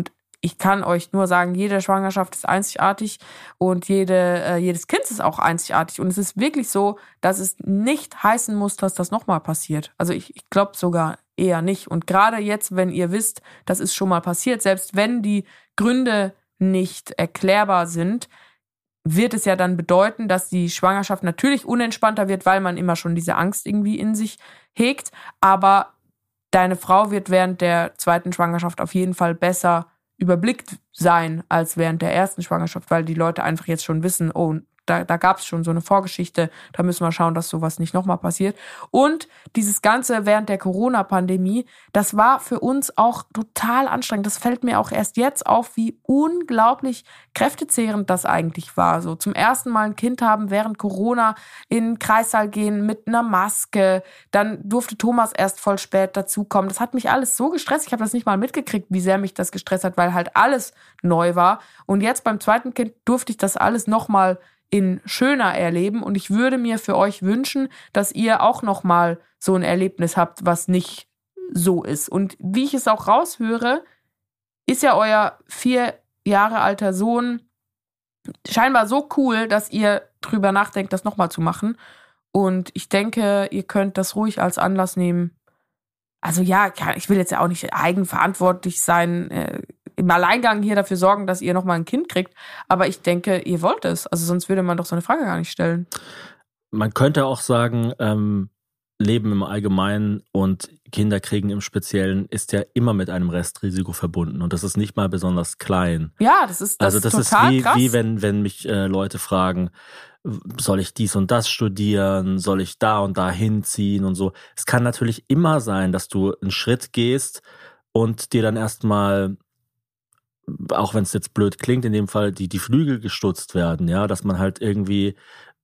[SPEAKER 2] ich kann euch nur sagen, jede Schwangerschaft ist einzigartig und jede, äh, jedes Kind ist auch einzigartig. Und es ist wirklich so, dass es nicht heißen muss, dass das nochmal passiert. Also ich, ich glaube sogar eher nicht. Und gerade jetzt, wenn ihr wisst, das ist schon mal passiert, selbst wenn die Gründe nicht erklärbar sind, wird es ja dann bedeuten, dass die Schwangerschaft natürlich unentspannter wird, weil man immer schon diese Angst irgendwie in sich hegt. Aber deine Frau wird während der zweiten Schwangerschaft auf jeden Fall besser überblickt sein als während der ersten Schwangerschaft, weil die Leute einfach jetzt schon wissen, oh, da, da gab es schon so eine Vorgeschichte, da müssen wir schauen, dass sowas nicht nochmal passiert. Und dieses Ganze während der Corona-Pandemie, das war für uns auch total anstrengend. Das fällt mir auch erst jetzt auf, wie unglaublich kräftezehrend das eigentlich war. So zum ersten Mal ein Kind haben während Corona in den Kreissaal gehen mit einer Maske. Dann durfte Thomas erst voll spät dazukommen. Das hat mich alles so gestresst. Ich habe das nicht mal mitgekriegt, wie sehr mich das gestresst hat, weil halt alles neu war. Und jetzt beim zweiten Kind durfte ich das alles nochmal in schöner erleben. Und ich würde mir für euch wünschen, dass ihr auch nochmal so ein Erlebnis habt, was nicht so ist. Und wie ich es auch raushöre, ist ja euer vier Jahre alter Sohn scheinbar so cool, dass ihr drüber nachdenkt, das nochmal zu machen. Und ich denke, ihr könnt das ruhig als Anlass nehmen. Also ja, ich will jetzt ja auch nicht eigenverantwortlich sein, äh, im Alleingang hier dafür sorgen, dass ihr nochmal ein Kind kriegt. Aber ich denke, ihr wollt es. Also sonst würde man doch so eine Frage gar nicht stellen.
[SPEAKER 4] Man könnte auch sagen, ähm, Leben im Allgemeinen und Kinder kriegen im Speziellen ist ja immer mit einem Restrisiko verbunden. Und das ist nicht mal besonders klein.
[SPEAKER 2] Ja, das ist das
[SPEAKER 4] Also das
[SPEAKER 2] ist total
[SPEAKER 4] ist wie,
[SPEAKER 2] krass.
[SPEAKER 4] wie wenn, wenn mich äh, Leute fragen, soll ich dies und das studieren, soll ich da und da hinziehen und so. Es kann natürlich immer sein, dass du einen Schritt gehst und dir dann erstmal, auch wenn es jetzt blöd klingt, in dem Fall die, die Flügel gestutzt werden, ja, dass man halt irgendwie,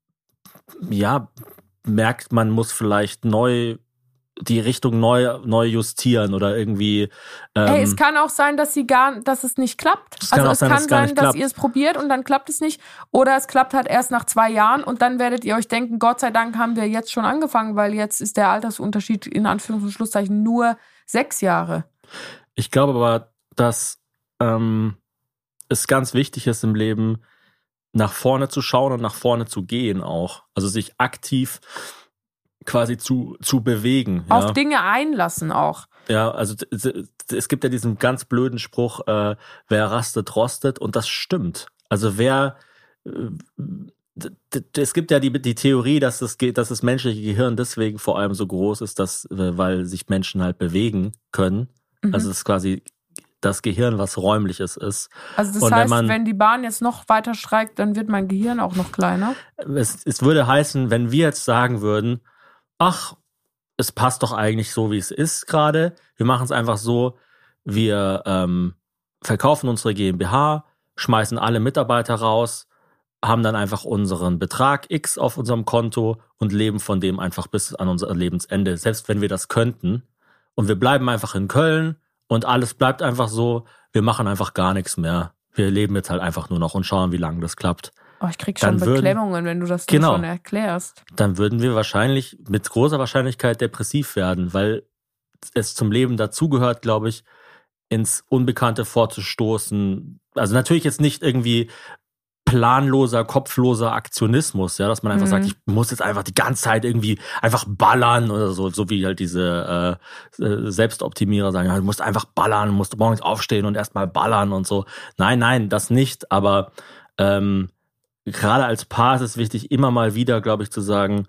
[SPEAKER 4] ja, merkt, man muss vielleicht neu die Richtung neu neu justieren oder irgendwie. Ähm,
[SPEAKER 2] Ey, es kann auch sein, dass sie gar, dass es nicht klappt.
[SPEAKER 4] Es kann
[SPEAKER 2] also
[SPEAKER 4] auch
[SPEAKER 2] es
[SPEAKER 4] sein,
[SPEAKER 2] kann
[SPEAKER 4] dass es gar
[SPEAKER 2] sein,
[SPEAKER 4] nicht
[SPEAKER 2] dass
[SPEAKER 4] klappt.
[SPEAKER 2] ihr es probiert und dann klappt es nicht. Oder es klappt halt erst nach zwei Jahren und dann werdet ihr euch denken, Gott sei Dank haben wir jetzt schon angefangen, weil jetzt ist der Altersunterschied in Anführungs- und Schlusszeichen nur sechs Jahre.
[SPEAKER 4] Ich glaube aber, dass ähm, es ganz wichtig ist im Leben, nach vorne zu schauen und nach vorne zu gehen auch. Also sich aktiv quasi zu, zu bewegen. Ja.
[SPEAKER 2] Auf Dinge einlassen auch.
[SPEAKER 4] Ja, also es gibt ja diesen ganz blöden Spruch, äh, wer rastet, rostet, und das stimmt. Also wer, äh, es gibt ja die, die Theorie, dass das, dass das menschliche Gehirn deswegen vor allem so groß ist, dass, weil sich Menschen halt bewegen können. Mhm. Also es ist quasi das Gehirn, was räumliches ist.
[SPEAKER 2] Also das
[SPEAKER 4] und
[SPEAKER 2] heißt,
[SPEAKER 4] wenn, man,
[SPEAKER 2] wenn die Bahn jetzt noch weiter streikt, dann wird mein Gehirn auch noch kleiner?
[SPEAKER 4] Es, es würde heißen, wenn wir jetzt sagen würden, ach, es passt doch eigentlich so, wie es ist gerade. Wir machen es einfach so, wir ähm, verkaufen unsere GmbH, schmeißen alle Mitarbeiter raus, haben dann einfach unseren Betrag X auf unserem Konto und leben von dem einfach bis an unser Lebensende, selbst wenn wir das könnten. Und wir bleiben einfach in Köln und alles bleibt einfach so, wir machen einfach gar nichts mehr. Wir leben jetzt halt einfach nur noch und schauen, wie lange das klappt.
[SPEAKER 2] Oh, ich krieg schon
[SPEAKER 4] Dann
[SPEAKER 2] Beklemmungen,
[SPEAKER 4] würden,
[SPEAKER 2] wenn du das
[SPEAKER 4] genau,
[SPEAKER 2] schon erklärst.
[SPEAKER 4] Dann würden wir wahrscheinlich mit großer Wahrscheinlichkeit depressiv werden, weil es zum Leben dazugehört, glaube ich, ins Unbekannte vorzustoßen. Also natürlich jetzt nicht irgendwie planloser, kopfloser Aktionismus, ja, dass man einfach
[SPEAKER 2] Mhm.
[SPEAKER 4] sagt, ich muss jetzt einfach die ganze Zeit irgendwie einfach ballern oder so, so wie halt diese äh, äh, Selbstoptimierer sagen, ja, du musst einfach ballern, musst morgens aufstehen und erstmal ballern und so. Nein, nein, das nicht, aber ähm, gerade als Paar ist es wichtig, immer mal wieder, glaube ich, zu sagen,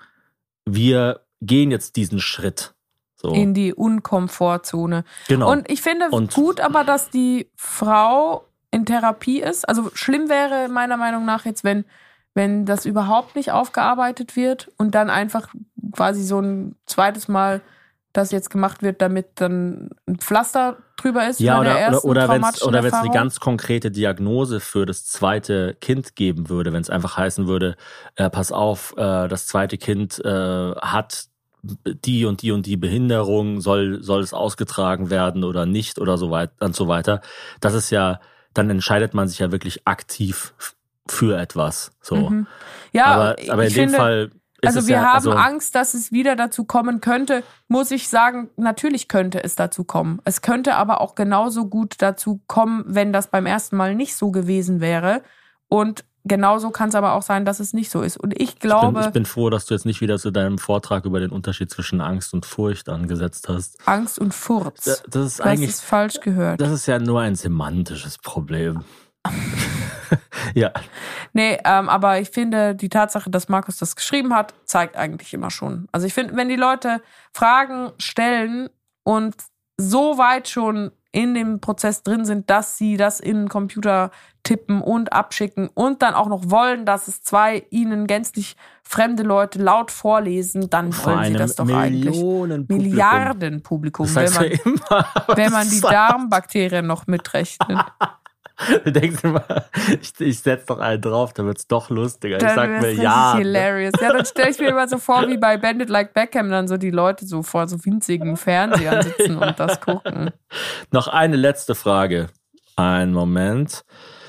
[SPEAKER 4] wir gehen jetzt diesen Schritt. So.
[SPEAKER 2] In die Unkomfortzone.
[SPEAKER 4] Genau.
[SPEAKER 2] Und ich finde
[SPEAKER 4] Und
[SPEAKER 2] gut aber, dass die Frau in Therapie ist. Also schlimm wäre meiner Meinung nach jetzt, wenn, wenn das überhaupt nicht aufgearbeitet wird und dann einfach quasi so ein zweites Mal das jetzt gemacht wird, damit dann ein Pflaster drüber ist.
[SPEAKER 4] Ja,
[SPEAKER 2] bei der
[SPEAKER 4] oder,
[SPEAKER 2] ersten
[SPEAKER 4] oder, oder wenn es
[SPEAKER 2] traumatischen
[SPEAKER 4] oder wenn's eine
[SPEAKER 2] Erfahrung.
[SPEAKER 4] ganz konkrete Diagnose für das zweite Kind geben würde, wenn es einfach heißen würde, äh, pass auf, äh, das zweite Kind äh, hat die und die und die Behinderung, soll soll es ausgetragen werden oder nicht oder so weiter und so weiter. Das ist ja, dann entscheidet man sich ja wirklich aktiv f- für etwas. So.
[SPEAKER 2] Mhm. Ja,
[SPEAKER 4] aber,
[SPEAKER 2] ich
[SPEAKER 4] aber in dem
[SPEAKER 2] finde,
[SPEAKER 4] Fall
[SPEAKER 2] Also wir
[SPEAKER 4] ja,
[SPEAKER 2] haben
[SPEAKER 4] also,
[SPEAKER 2] Angst, dass es wieder dazu kommen könnte. Muss ich sagen, natürlich könnte es dazu kommen. Es könnte aber auch genauso gut dazu kommen, wenn das beim ersten Mal nicht so gewesen wäre. Und genauso kann es aber auch sein, dass es nicht so ist. Und ich glaube...
[SPEAKER 4] Ich bin, ich bin froh, dass du jetzt nicht wieder zu deinem Vortrag über den Unterschied zwischen Angst und Furcht angesetzt hast.
[SPEAKER 2] Angst und Furz.
[SPEAKER 4] Das, das ist
[SPEAKER 2] das
[SPEAKER 4] eigentlich...
[SPEAKER 2] ist falsch gehört.
[SPEAKER 4] Das ist ja nur ein semantisches Problem. Ja.
[SPEAKER 2] Nee, ähm, aber ich finde, die Tatsache, dass Markus das geschrieben hat, zeigt eigentlich immer schon. Also ich finde, wenn die Leute Fragen stellen und so weit schon in dem Prozess drin sind, dass sie das in den Computer tippen und abschicken und dann auch noch wollen, dass es zwei ihnen gänzlich fremde Leute laut vorlesen, dann
[SPEAKER 4] Vor
[SPEAKER 2] wollen sie das doch eigentlich.
[SPEAKER 4] Millionenpublikum.
[SPEAKER 2] Milliardenpublikum,
[SPEAKER 4] Das
[SPEAKER 2] wenn
[SPEAKER 4] heißt
[SPEAKER 2] man,
[SPEAKER 4] ja immer,
[SPEAKER 2] wenn man die
[SPEAKER 4] das-
[SPEAKER 2] Darmbakterien noch mitrechnet.
[SPEAKER 4] Du denkst immer, ich, ich setz doch einen drauf, dann wird's doch lustiger. Ich
[SPEAKER 2] Dann
[SPEAKER 4] sag
[SPEAKER 2] wär's
[SPEAKER 4] mir
[SPEAKER 2] richtig
[SPEAKER 4] ja.
[SPEAKER 2] hilarious. Ja, dann stelle ich mir immer so vor, wie bei Bandit Like Beckham dann so die Leute so vor so winzigen Fernsehern sitzen und das gucken.
[SPEAKER 4] Noch eine letzte Frage. Einen Moment.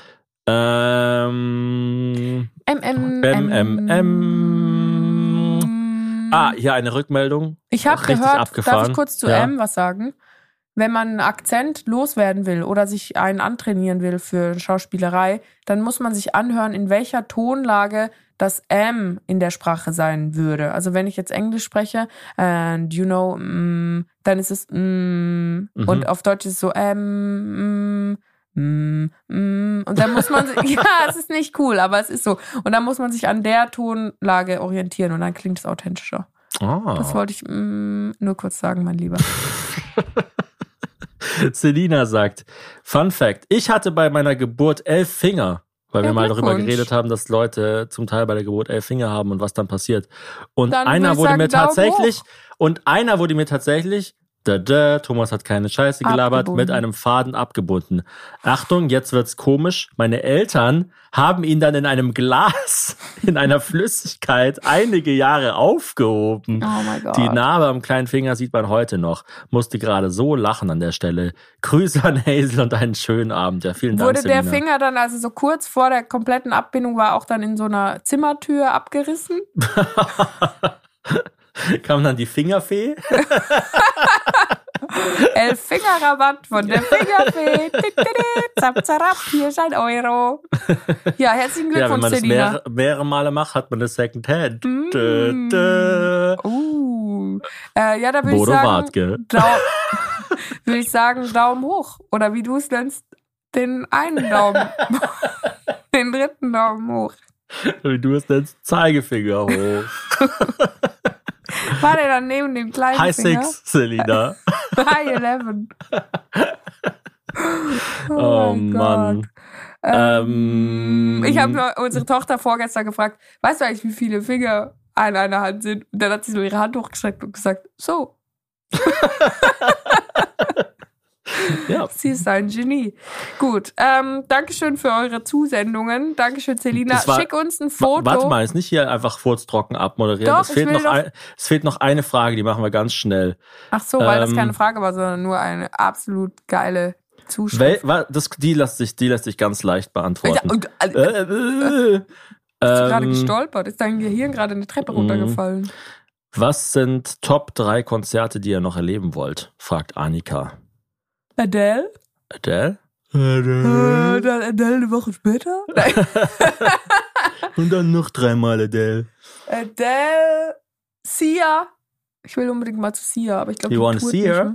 [SPEAKER 4] Ähm,
[SPEAKER 2] M M
[SPEAKER 4] M M M. Ah, hier eine Rückmeldung.
[SPEAKER 2] Ich habe
[SPEAKER 4] Richtig
[SPEAKER 2] gehört,
[SPEAKER 4] abgefahren.
[SPEAKER 2] darf ich kurz zu
[SPEAKER 4] Ja.
[SPEAKER 2] M was sagen? Wenn man einen Akzent loswerden will oder sich einen antrainieren will für Schauspielerei, dann muss man sich anhören, in welcher Tonlage das M in der Sprache sein würde. Also wenn ich jetzt Englisch spreche, and you know, mm, dann ist es mm,
[SPEAKER 4] Mhm.
[SPEAKER 2] und auf Deutsch ist es so M, mm, mm, mm, und dann muss man sich, ja, es ist nicht cool, aber es ist so. Und dann muss man sich an der Tonlage orientieren und dann klingt es authentischer.
[SPEAKER 4] Ah.
[SPEAKER 2] Das wollte ich mm, nur kurz sagen, mein Lieber.
[SPEAKER 4] Selina sagt, Fun Fact, ich hatte bei meiner Geburt elf Finger, weil
[SPEAKER 2] Ja,
[SPEAKER 4] wir mal darüber
[SPEAKER 2] Glückwunsch.
[SPEAKER 4] geredet haben, dass Leute zum Teil bei der Geburt elf Finger haben und was dann passiert. Und
[SPEAKER 2] Dann
[SPEAKER 4] einer
[SPEAKER 2] würde ich
[SPEAKER 4] wurde
[SPEAKER 2] sagen,
[SPEAKER 4] mir
[SPEAKER 2] Daumen
[SPEAKER 4] tatsächlich,
[SPEAKER 2] hoch.
[SPEAKER 4] und einer wurde mir tatsächlich, da, da, Thomas hat keine Scheiße gelabert,
[SPEAKER 2] Abgebunden.
[SPEAKER 4] mit einem Faden abgebunden. Achtung, jetzt wird's komisch. Meine Eltern haben ihn dann in einem Glas, in einer Flüssigkeit einige Jahre aufgehoben.
[SPEAKER 2] Oh mein Gott.
[SPEAKER 4] Die Narbe am kleinen Finger sieht man heute noch. Musste gerade so lachen an der Stelle. Grüße an Hazel und einen schönen Abend. Ja, vielen Dank,
[SPEAKER 2] Wurde der
[SPEAKER 4] Selina.
[SPEAKER 2] Finger dann, also so kurz vor der kompletten Abbindung, war auch dann in so einer Zimmertür abgerissen?
[SPEAKER 4] Kam dann die Fingerfee?
[SPEAKER 2] Elf Fingerrabatt von der Fingerfee. Zap, zarab, hier ist ein Euro. Ja, herzlichen
[SPEAKER 4] Ja, wenn
[SPEAKER 2] Glückwunsch,
[SPEAKER 4] man das
[SPEAKER 2] Selina.
[SPEAKER 4] mehrere, mehrere Male macht, hat man eine Second Hand.
[SPEAKER 2] Mm.
[SPEAKER 4] Dö, dö.
[SPEAKER 2] Uh. Äh, ja, da würde ich
[SPEAKER 4] Bodo
[SPEAKER 2] sagen,
[SPEAKER 4] Wartke.
[SPEAKER 2] Dau- würde ich sagen, Daumen hoch. Oder wie du es nennst, den einen Daumen. Den dritten Daumen hoch.
[SPEAKER 4] Wie du es nennst, Zeigefinger hoch.
[SPEAKER 2] War der dann neben dem kleinen
[SPEAKER 4] High
[SPEAKER 2] Finger?
[SPEAKER 4] Six, Selina.
[SPEAKER 2] High Eleven.
[SPEAKER 4] Oh,
[SPEAKER 2] mein
[SPEAKER 4] Mann.
[SPEAKER 2] Gott. Ähm,
[SPEAKER 4] Ähm,
[SPEAKER 2] ich habe unsere Tochter vorgestern gefragt, weißt du eigentlich, wie viele Finger an einer Hand sind? Und dann hat sie so ihre Hand hochgestreckt und gesagt, so.
[SPEAKER 4] Ja.
[SPEAKER 2] Sie ist ein Genie. Gut, ähm, Dankeschön für eure Zusendungen. Dankeschön, Selina.
[SPEAKER 4] Das war-
[SPEAKER 2] Schick uns ein Foto.
[SPEAKER 4] Warte mal, ist nicht hier einfach furztrocken abmoderieren.
[SPEAKER 2] Doch,
[SPEAKER 4] es,
[SPEAKER 2] ich
[SPEAKER 4] fehlt
[SPEAKER 2] will
[SPEAKER 4] noch
[SPEAKER 2] doch-
[SPEAKER 4] ein, es fehlt noch eine Frage, die machen wir ganz schnell.
[SPEAKER 2] Ach so, weil das
[SPEAKER 4] Ähm,
[SPEAKER 2] keine Frage war, sondern nur eine absolut geile Zuschrift.
[SPEAKER 4] Wel, wa- das, die, lässt sich, die lässt sich ganz leicht beantworten.
[SPEAKER 2] Ja, und, äh,
[SPEAKER 4] Äh, äh,
[SPEAKER 2] bist du gerade
[SPEAKER 4] ähm,
[SPEAKER 2] gestolpert? Ist dein Gehirn gerade eine Treppe runtergefallen?
[SPEAKER 4] Was sind Top drei Konzerte, die ihr noch erleben wollt? Fragt Annika.
[SPEAKER 2] Adele?
[SPEAKER 4] Adele?
[SPEAKER 2] Äh, dann Adele eine Woche später? Nein.
[SPEAKER 4] Und dann noch dreimal Adele.
[SPEAKER 2] Adele, Sia. Ich will unbedingt mal zu Sia, aber ich glaube,
[SPEAKER 4] You
[SPEAKER 2] die
[SPEAKER 4] wanna
[SPEAKER 2] tourt
[SPEAKER 4] see
[SPEAKER 2] nicht
[SPEAKER 4] her?
[SPEAKER 2] mehr.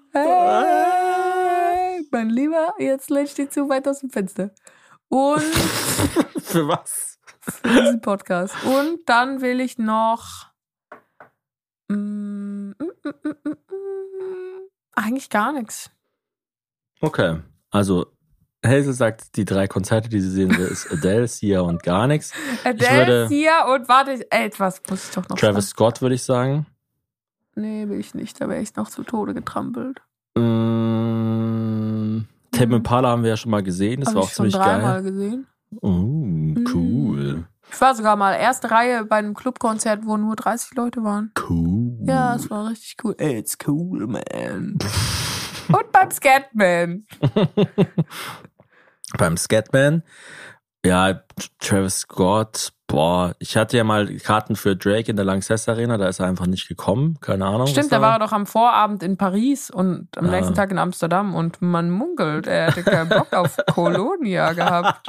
[SPEAKER 2] Hey, mein Lieber, jetzt lädst du zu weit aus dem Fenster. Und
[SPEAKER 4] Für was?
[SPEAKER 2] für diesen Podcast. Und dann will ich noch mm, mm, mm, mm, mm, mm, eigentlich gar nichts.
[SPEAKER 4] Okay, also Hazel sagt, die drei Konzerte, die sie sehen will, ist Adele, Sia und gar nichts.
[SPEAKER 2] Adele,
[SPEAKER 4] würde-
[SPEAKER 2] Sia und warte, ey, etwas muss ich doch noch
[SPEAKER 4] Travis
[SPEAKER 2] sagen.
[SPEAKER 4] Scott würde ich sagen.
[SPEAKER 2] Nee, will ich nicht, da wäre ich noch zu Tode getrampelt.
[SPEAKER 4] Mm, Tame Impala haben wir ja schon mal gesehen, das
[SPEAKER 2] Hab
[SPEAKER 4] war
[SPEAKER 2] ich
[SPEAKER 4] auch
[SPEAKER 2] schon
[SPEAKER 4] ziemlich
[SPEAKER 2] dreimal
[SPEAKER 4] geil.
[SPEAKER 2] gesehen.
[SPEAKER 4] Oh, cool.
[SPEAKER 2] Ich war sogar mal erste Reihe bei einem Clubkonzert, wo nur dreißig Leute waren.
[SPEAKER 4] Cool.
[SPEAKER 2] Ja, es war richtig cool. It's cool, man. Und beim Scatman.
[SPEAKER 4] Beim Scatman. Ja, Travis Scott, boah, ich hatte ja mal Karten für Drake in der Lanxess Arena, da ist er einfach nicht gekommen, keine Ahnung.
[SPEAKER 2] Stimmt, da war er doch am Vorabend in Paris und am
[SPEAKER 4] Ah.
[SPEAKER 2] nächsten Tag in Amsterdam und man munkelt, er hätte keinen Bock auf Kolonia gehabt.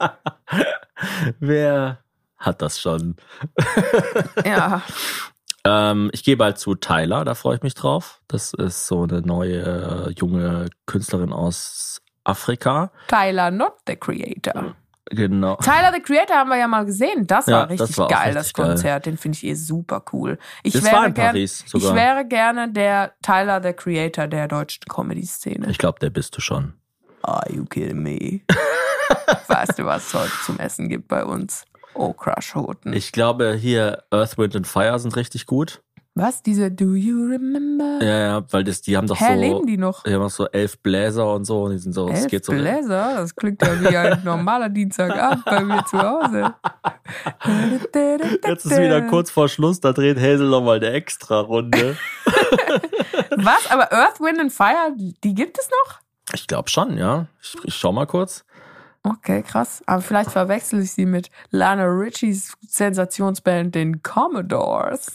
[SPEAKER 4] Wer hat das schon?
[SPEAKER 2] Ja.
[SPEAKER 4] ähm, ich gehe bald zu Tyler, da freue ich mich drauf. Das ist so eine neue, äh, junge Künstlerin aus Afrika.
[SPEAKER 2] Tyler, not the creator.
[SPEAKER 4] Genau.
[SPEAKER 2] Tyler, the Creator haben wir ja mal gesehen. Das
[SPEAKER 4] Ja,
[SPEAKER 2] war richtig
[SPEAKER 4] das war auch
[SPEAKER 2] geil,
[SPEAKER 4] richtig
[SPEAKER 2] das Konzert. Den finde ich eh super cool. Ich
[SPEAKER 4] Das
[SPEAKER 2] wäre
[SPEAKER 4] war in
[SPEAKER 2] gern,
[SPEAKER 4] Paris sogar.
[SPEAKER 2] Ich wäre gerne der Tyler, the Creator der deutschen Comedy-Szene.
[SPEAKER 4] Ich glaube, der bist du schon.
[SPEAKER 2] Are you kidding me? Weißt du, was es heute zum Essen gibt bei uns? Oh, Crush-Hoten.
[SPEAKER 4] Ich glaube, hier Earth, Wind and Fire sind richtig gut.
[SPEAKER 2] Was? Diese Do You Remember?
[SPEAKER 4] Ja, ja, weil das, die haben doch
[SPEAKER 2] Hä,
[SPEAKER 4] so...
[SPEAKER 2] leben die noch?
[SPEAKER 4] Die haben auch so elf Bläser und so. Und die sind so, es
[SPEAKER 2] Elf
[SPEAKER 4] geht so.
[SPEAKER 2] Bläser? Das klingt ja wie ein normaler Dienstagabend bei mir zu Hause.
[SPEAKER 4] Jetzt ist wieder kurz vor Schluss, da dreht Hazel nochmal eine Extra-Runde.
[SPEAKER 2] Was? Aber Earth, Wind and Fire, die gibt es noch?
[SPEAKER 4] Ich glaube schon, ja. Ich, ich schau mal kurz.
[SPEAKER 2] Okay, krass. Aber vielleicht verwechsel ich sie mit Lana Richies Sensationsband, den Commodores.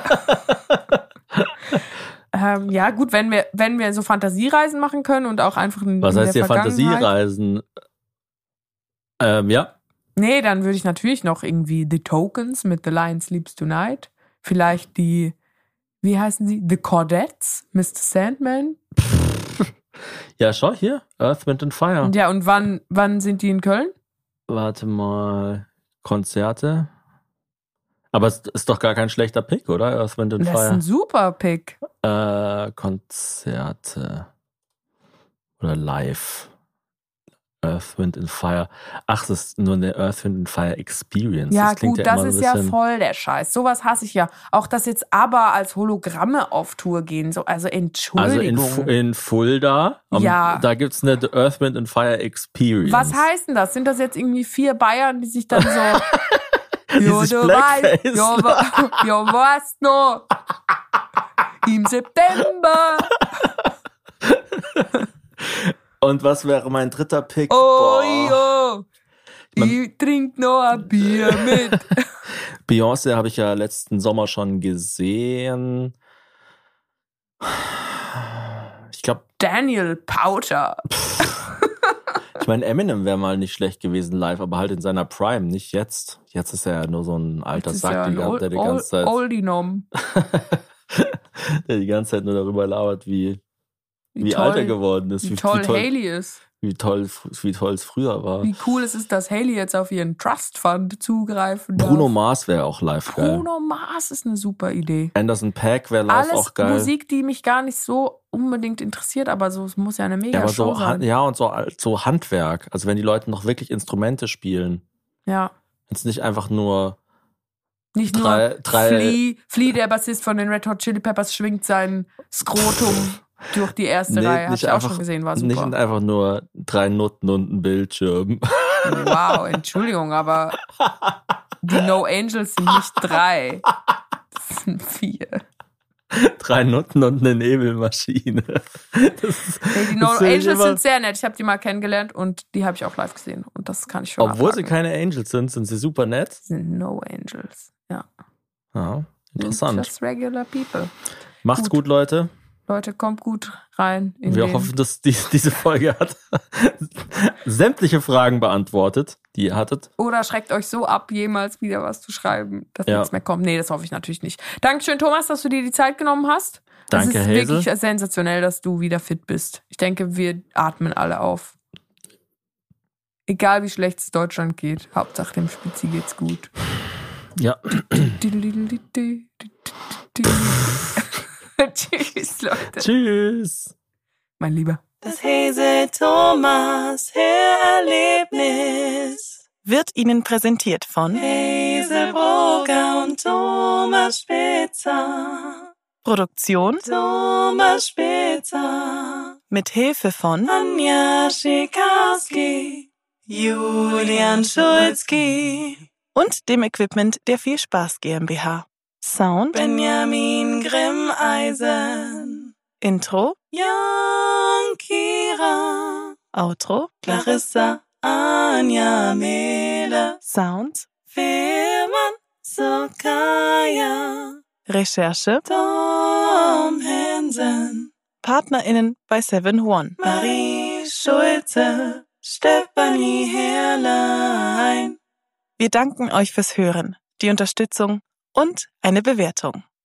[SPEAKER 2] ähm, ja, gut, wenn wir, wenn wir so Fantasiereisen machen können und auch einfach in,
[SPEAKER 4] Was
[SPEAKER 2] in
[SPEAKER 4] heißt
[SPEAKER 2] der
[SPEAKER 4] hier Fantasiereisen? Ähm, ja.
[SPEAKER 2] Nee, dann würde ich natürlich noch irgendwie The Tokens mit The Lion Sleeps Tonight. Vielleicht die, wie heißen sie? The Cordettes, Mister Sandman.
[SPEAKER 4] Ja, schau hier. Earth, Wind and Fire.
[SPEAKER 2] Ja, und wann, wann sind die in Köln?
[SPEAKER 4] Warte mal. Konzerte. Aber es ist doch gar kein schlechter Pick, oder? Earth, Wind and
[SPEAKER 2] Das ist
[SPEAKER 4] Fire.
[SPEAKER 2] ein super Pick.
[SPEAKER 4] Äh, Konzerte. Oder live. Earth, Wind and Fire. Ach, das ist nur eine Earth, Wind and Fire Experience.
[SPEAKER 2] Ja,
[SPEAKER 4] das klingt
[SPEAKER 2] gut,
[SPEAKER 4] ja
[SPEAKER 2] das
[SPEAKER 4] immer
[SPEAKER 2] ist
[SPEAKER 4] ein
[SPEAKER 2] ja
[SPEAKER 4] bisschen,
[SPEAKER 2] voll der Scheiß. Sowas hasse ich ja. Auch, dass jetzt aber als Hologramme auf Tour gehen. So, also
[SPEAKER 4] Also in,
[SPEAKER 2] Entschuldigung.
[SPEAKER 4] Fu- in Fulda, um,
[SPEAKER 2] Ja.
[SPEAKER 4] da gibt's eine Earth, Wind and Fire Experience.
[SPEAKER 2] Was heißt denn das? Sind das jetzt irgendwie vier Bayern, die sich dann so...
[SPEAKER 4] Die
[SPEAKER 2] ja,
[SPEAKER 4] sich
[SPEAKER 2] du
[SPEAKER 4] Blackface.
[SPEAKER 2] weißt, ja, wa- ja, weißt noch. Im September.
[SPEAKER 4] Und was wäre mein dritter Pick?
[SPEAKER 2] Oh,
[SPEAKER 4] Boah.
[SPEAKER 2] ja. Ich trink noch ein Bier mit.
[SPEAKER 4] Beyoncé habe ich ja letzten Sommer schon gesehen. Ich glaube,
[SPEAKER 2] Daniel Powter.
[SPEAKER 4] ich meine, Eminem wäre mal nicht schlecht gewesen live, aber halt in seiner Prime, nicht jetzt. Jetzt ist er ja nur so ein alter
[SPEAKER 2] Das ist
[SPEAKER 4] Sack,
[SPEAKER 2] ja
[SPEAKER 4] die,
[SPEAKER 2] ein
[SPEAKER 4] gan-
[SPEAKER 2] Old,
[SPEAKER 4] der die
[SPEAKER 2] Old,
[SPEAKER 4] ganze Zeit,
[SPEAKER 2] Oldinom.
[SPEAKER 4] der die ganze Zeit nur darüber labert, wie, wie,
[SPEAKER 2] toll-
[SPEAKER 4] alt er geworden ist,
[SPEAKER 2] Wie
[SPEAKER 4] wie,
[SPEAKER 2] toll
[SPEAKER 4] wie toll,
[SPEAKER 2] Hailey ist.
[SPEAKER 4] wie toll, wie toll es früher war.
[SPEAKER 2] Wie cool es ist, dass Hailey jetzt auf ihren Trust Fund zugreifen darf.
[SPEAKER 4] Bruno Mars wäre auch live geil.
[SPEAKER 2] Bruno Mars ist eine super Idee.
[SPEAKER 4] Anderson .Paak wäre live
[SPEAKER 2] Alles
[SPEAKER 4] auch geil.
[SPEAKER 2] Musik, die mich gar nicht so unbedingt interessiert, aber so, es muss ja eine mega
[SPEAKER 4] Ja, aber
[SPEAKER 2] Show
[SPEAKER 4] so,
[SPEAKER 2] sein.
[SPEAKER 4] Han- ja, und so, so Handwerk. Also wenn die Leute noch wirklich Instrumente spielen.
[SPEAKER 2] Ja.
[SPEAKER 4] Jetzt nicht einfach nur
[SPEAKER 2] Nicht
[SPEAKER 4] drei,
[SPEAKER 2] nur
[SPEAKER 4] drei
[SPEAKER 2] Flea, Flea, der Bassist von den Red Hot Chili Peppers, schwingt sein Skrotum durch die erste
[SPEAKER 4] Nee,
[SPEAKER 2] Reihe. Hab
[SPEAKER 4] nicht
[SPEAKER 2] ich auch
[SPEAKER 4] einfach-
[SPEAKER 2] schon gesehen, war
[SPEAKER 4] nicht
[SPEAKER 2] super.
[SPEAKER 4] einfach nur drei Noten und ein Bildschirm.
[SPEAKER 2] Wow, Entschuldigung, aber die No Angels sind nicht drei. Das sind vier.
[SPEAKER 4] drei Noten und eine Nebelmaschine. Das ist,
[SPEAKER 2] Hey, die No
[SPEAKER 4] das finde ich
[SPEAKER 2] Angels
[SPEAKER 4] immer-
[SPEAKER 2] sind sehr nett. Ich habe die mal kennengelernt und die habe ich auch live gesehen. Und das kann ich schon
[SPEAKER 4] Obwohl sie
[SPEAKER 2] abhaken.
[SPEAKER 4] keine Angels sind, sind sie super nett.
[SPEAKER 2] Sie sind No Angels. Ja.
[SPEAKER 4] Ja, interessant.
[SPEAKER 2] Just regular people.
[SPEAKER 4] Macht's
[SPEAKER 2] gut.
[SPEAKER 4] gut, Leute.
[SPEAKER 2] Leute, kommt gut rein. In
[SPEAKER 4] Wir
[SPEAKER 2] den
[SPEAKER 4] hoffen, dass die, diese Folge hat sämtliche Fragen beantwortet, die ihr hattet.
[SPEAKER 2] Oder schreckt euch so ab, jemals wieder was zu schreiben, dass
[SPEAKER 4] Ja.
[SPEAKER 2] nichts mehr kommt. Nee, das hoffe ich natürlich nicht. Dankeschön, Thomas, dass du dir die Zeit genommen hast. Das
[SPEAKER 4] Danke,
[SPEAKER 2] ist
[SPEAKER 4] Hazel.
[SPEAKER 2] wirklich sensationell, dass du wieder fit bist. Ich denke, wir atmen alle auf. Egal wie schlecht es Deutschland geht, Hauptsache dem Spitzi geht's gut.
[SPEAKER 4] Ja.
[SPEAKER 2] Tschüss, Leute.
[SPEAKER 4] Tschüss.
[SPEAKER 2] Mein Lieber.
[SPEAKER 5] Das Hazel Thomas Hörerlebnis wird Ihnen präsentiert von Hazel Brugger und Thomas Spitzer. Produktion Thomas Spitzer. Mit Hilfe von Anja Schikarski, Julian Schulzki und dem Equipment der Viel Spaß GmbH. Sound Benjamin Grimmeisen. Intro Jan Kira. Outro Clarissa Anja Mehr. Herle. Sound Firman Sokaya. Recherche Tom Hansen. PartnerInnen bei Seven One. Marie Schulze, Stefanie Herrlein. Wir danken euch fürs Hören, die Unterstützung und eine Bewertung.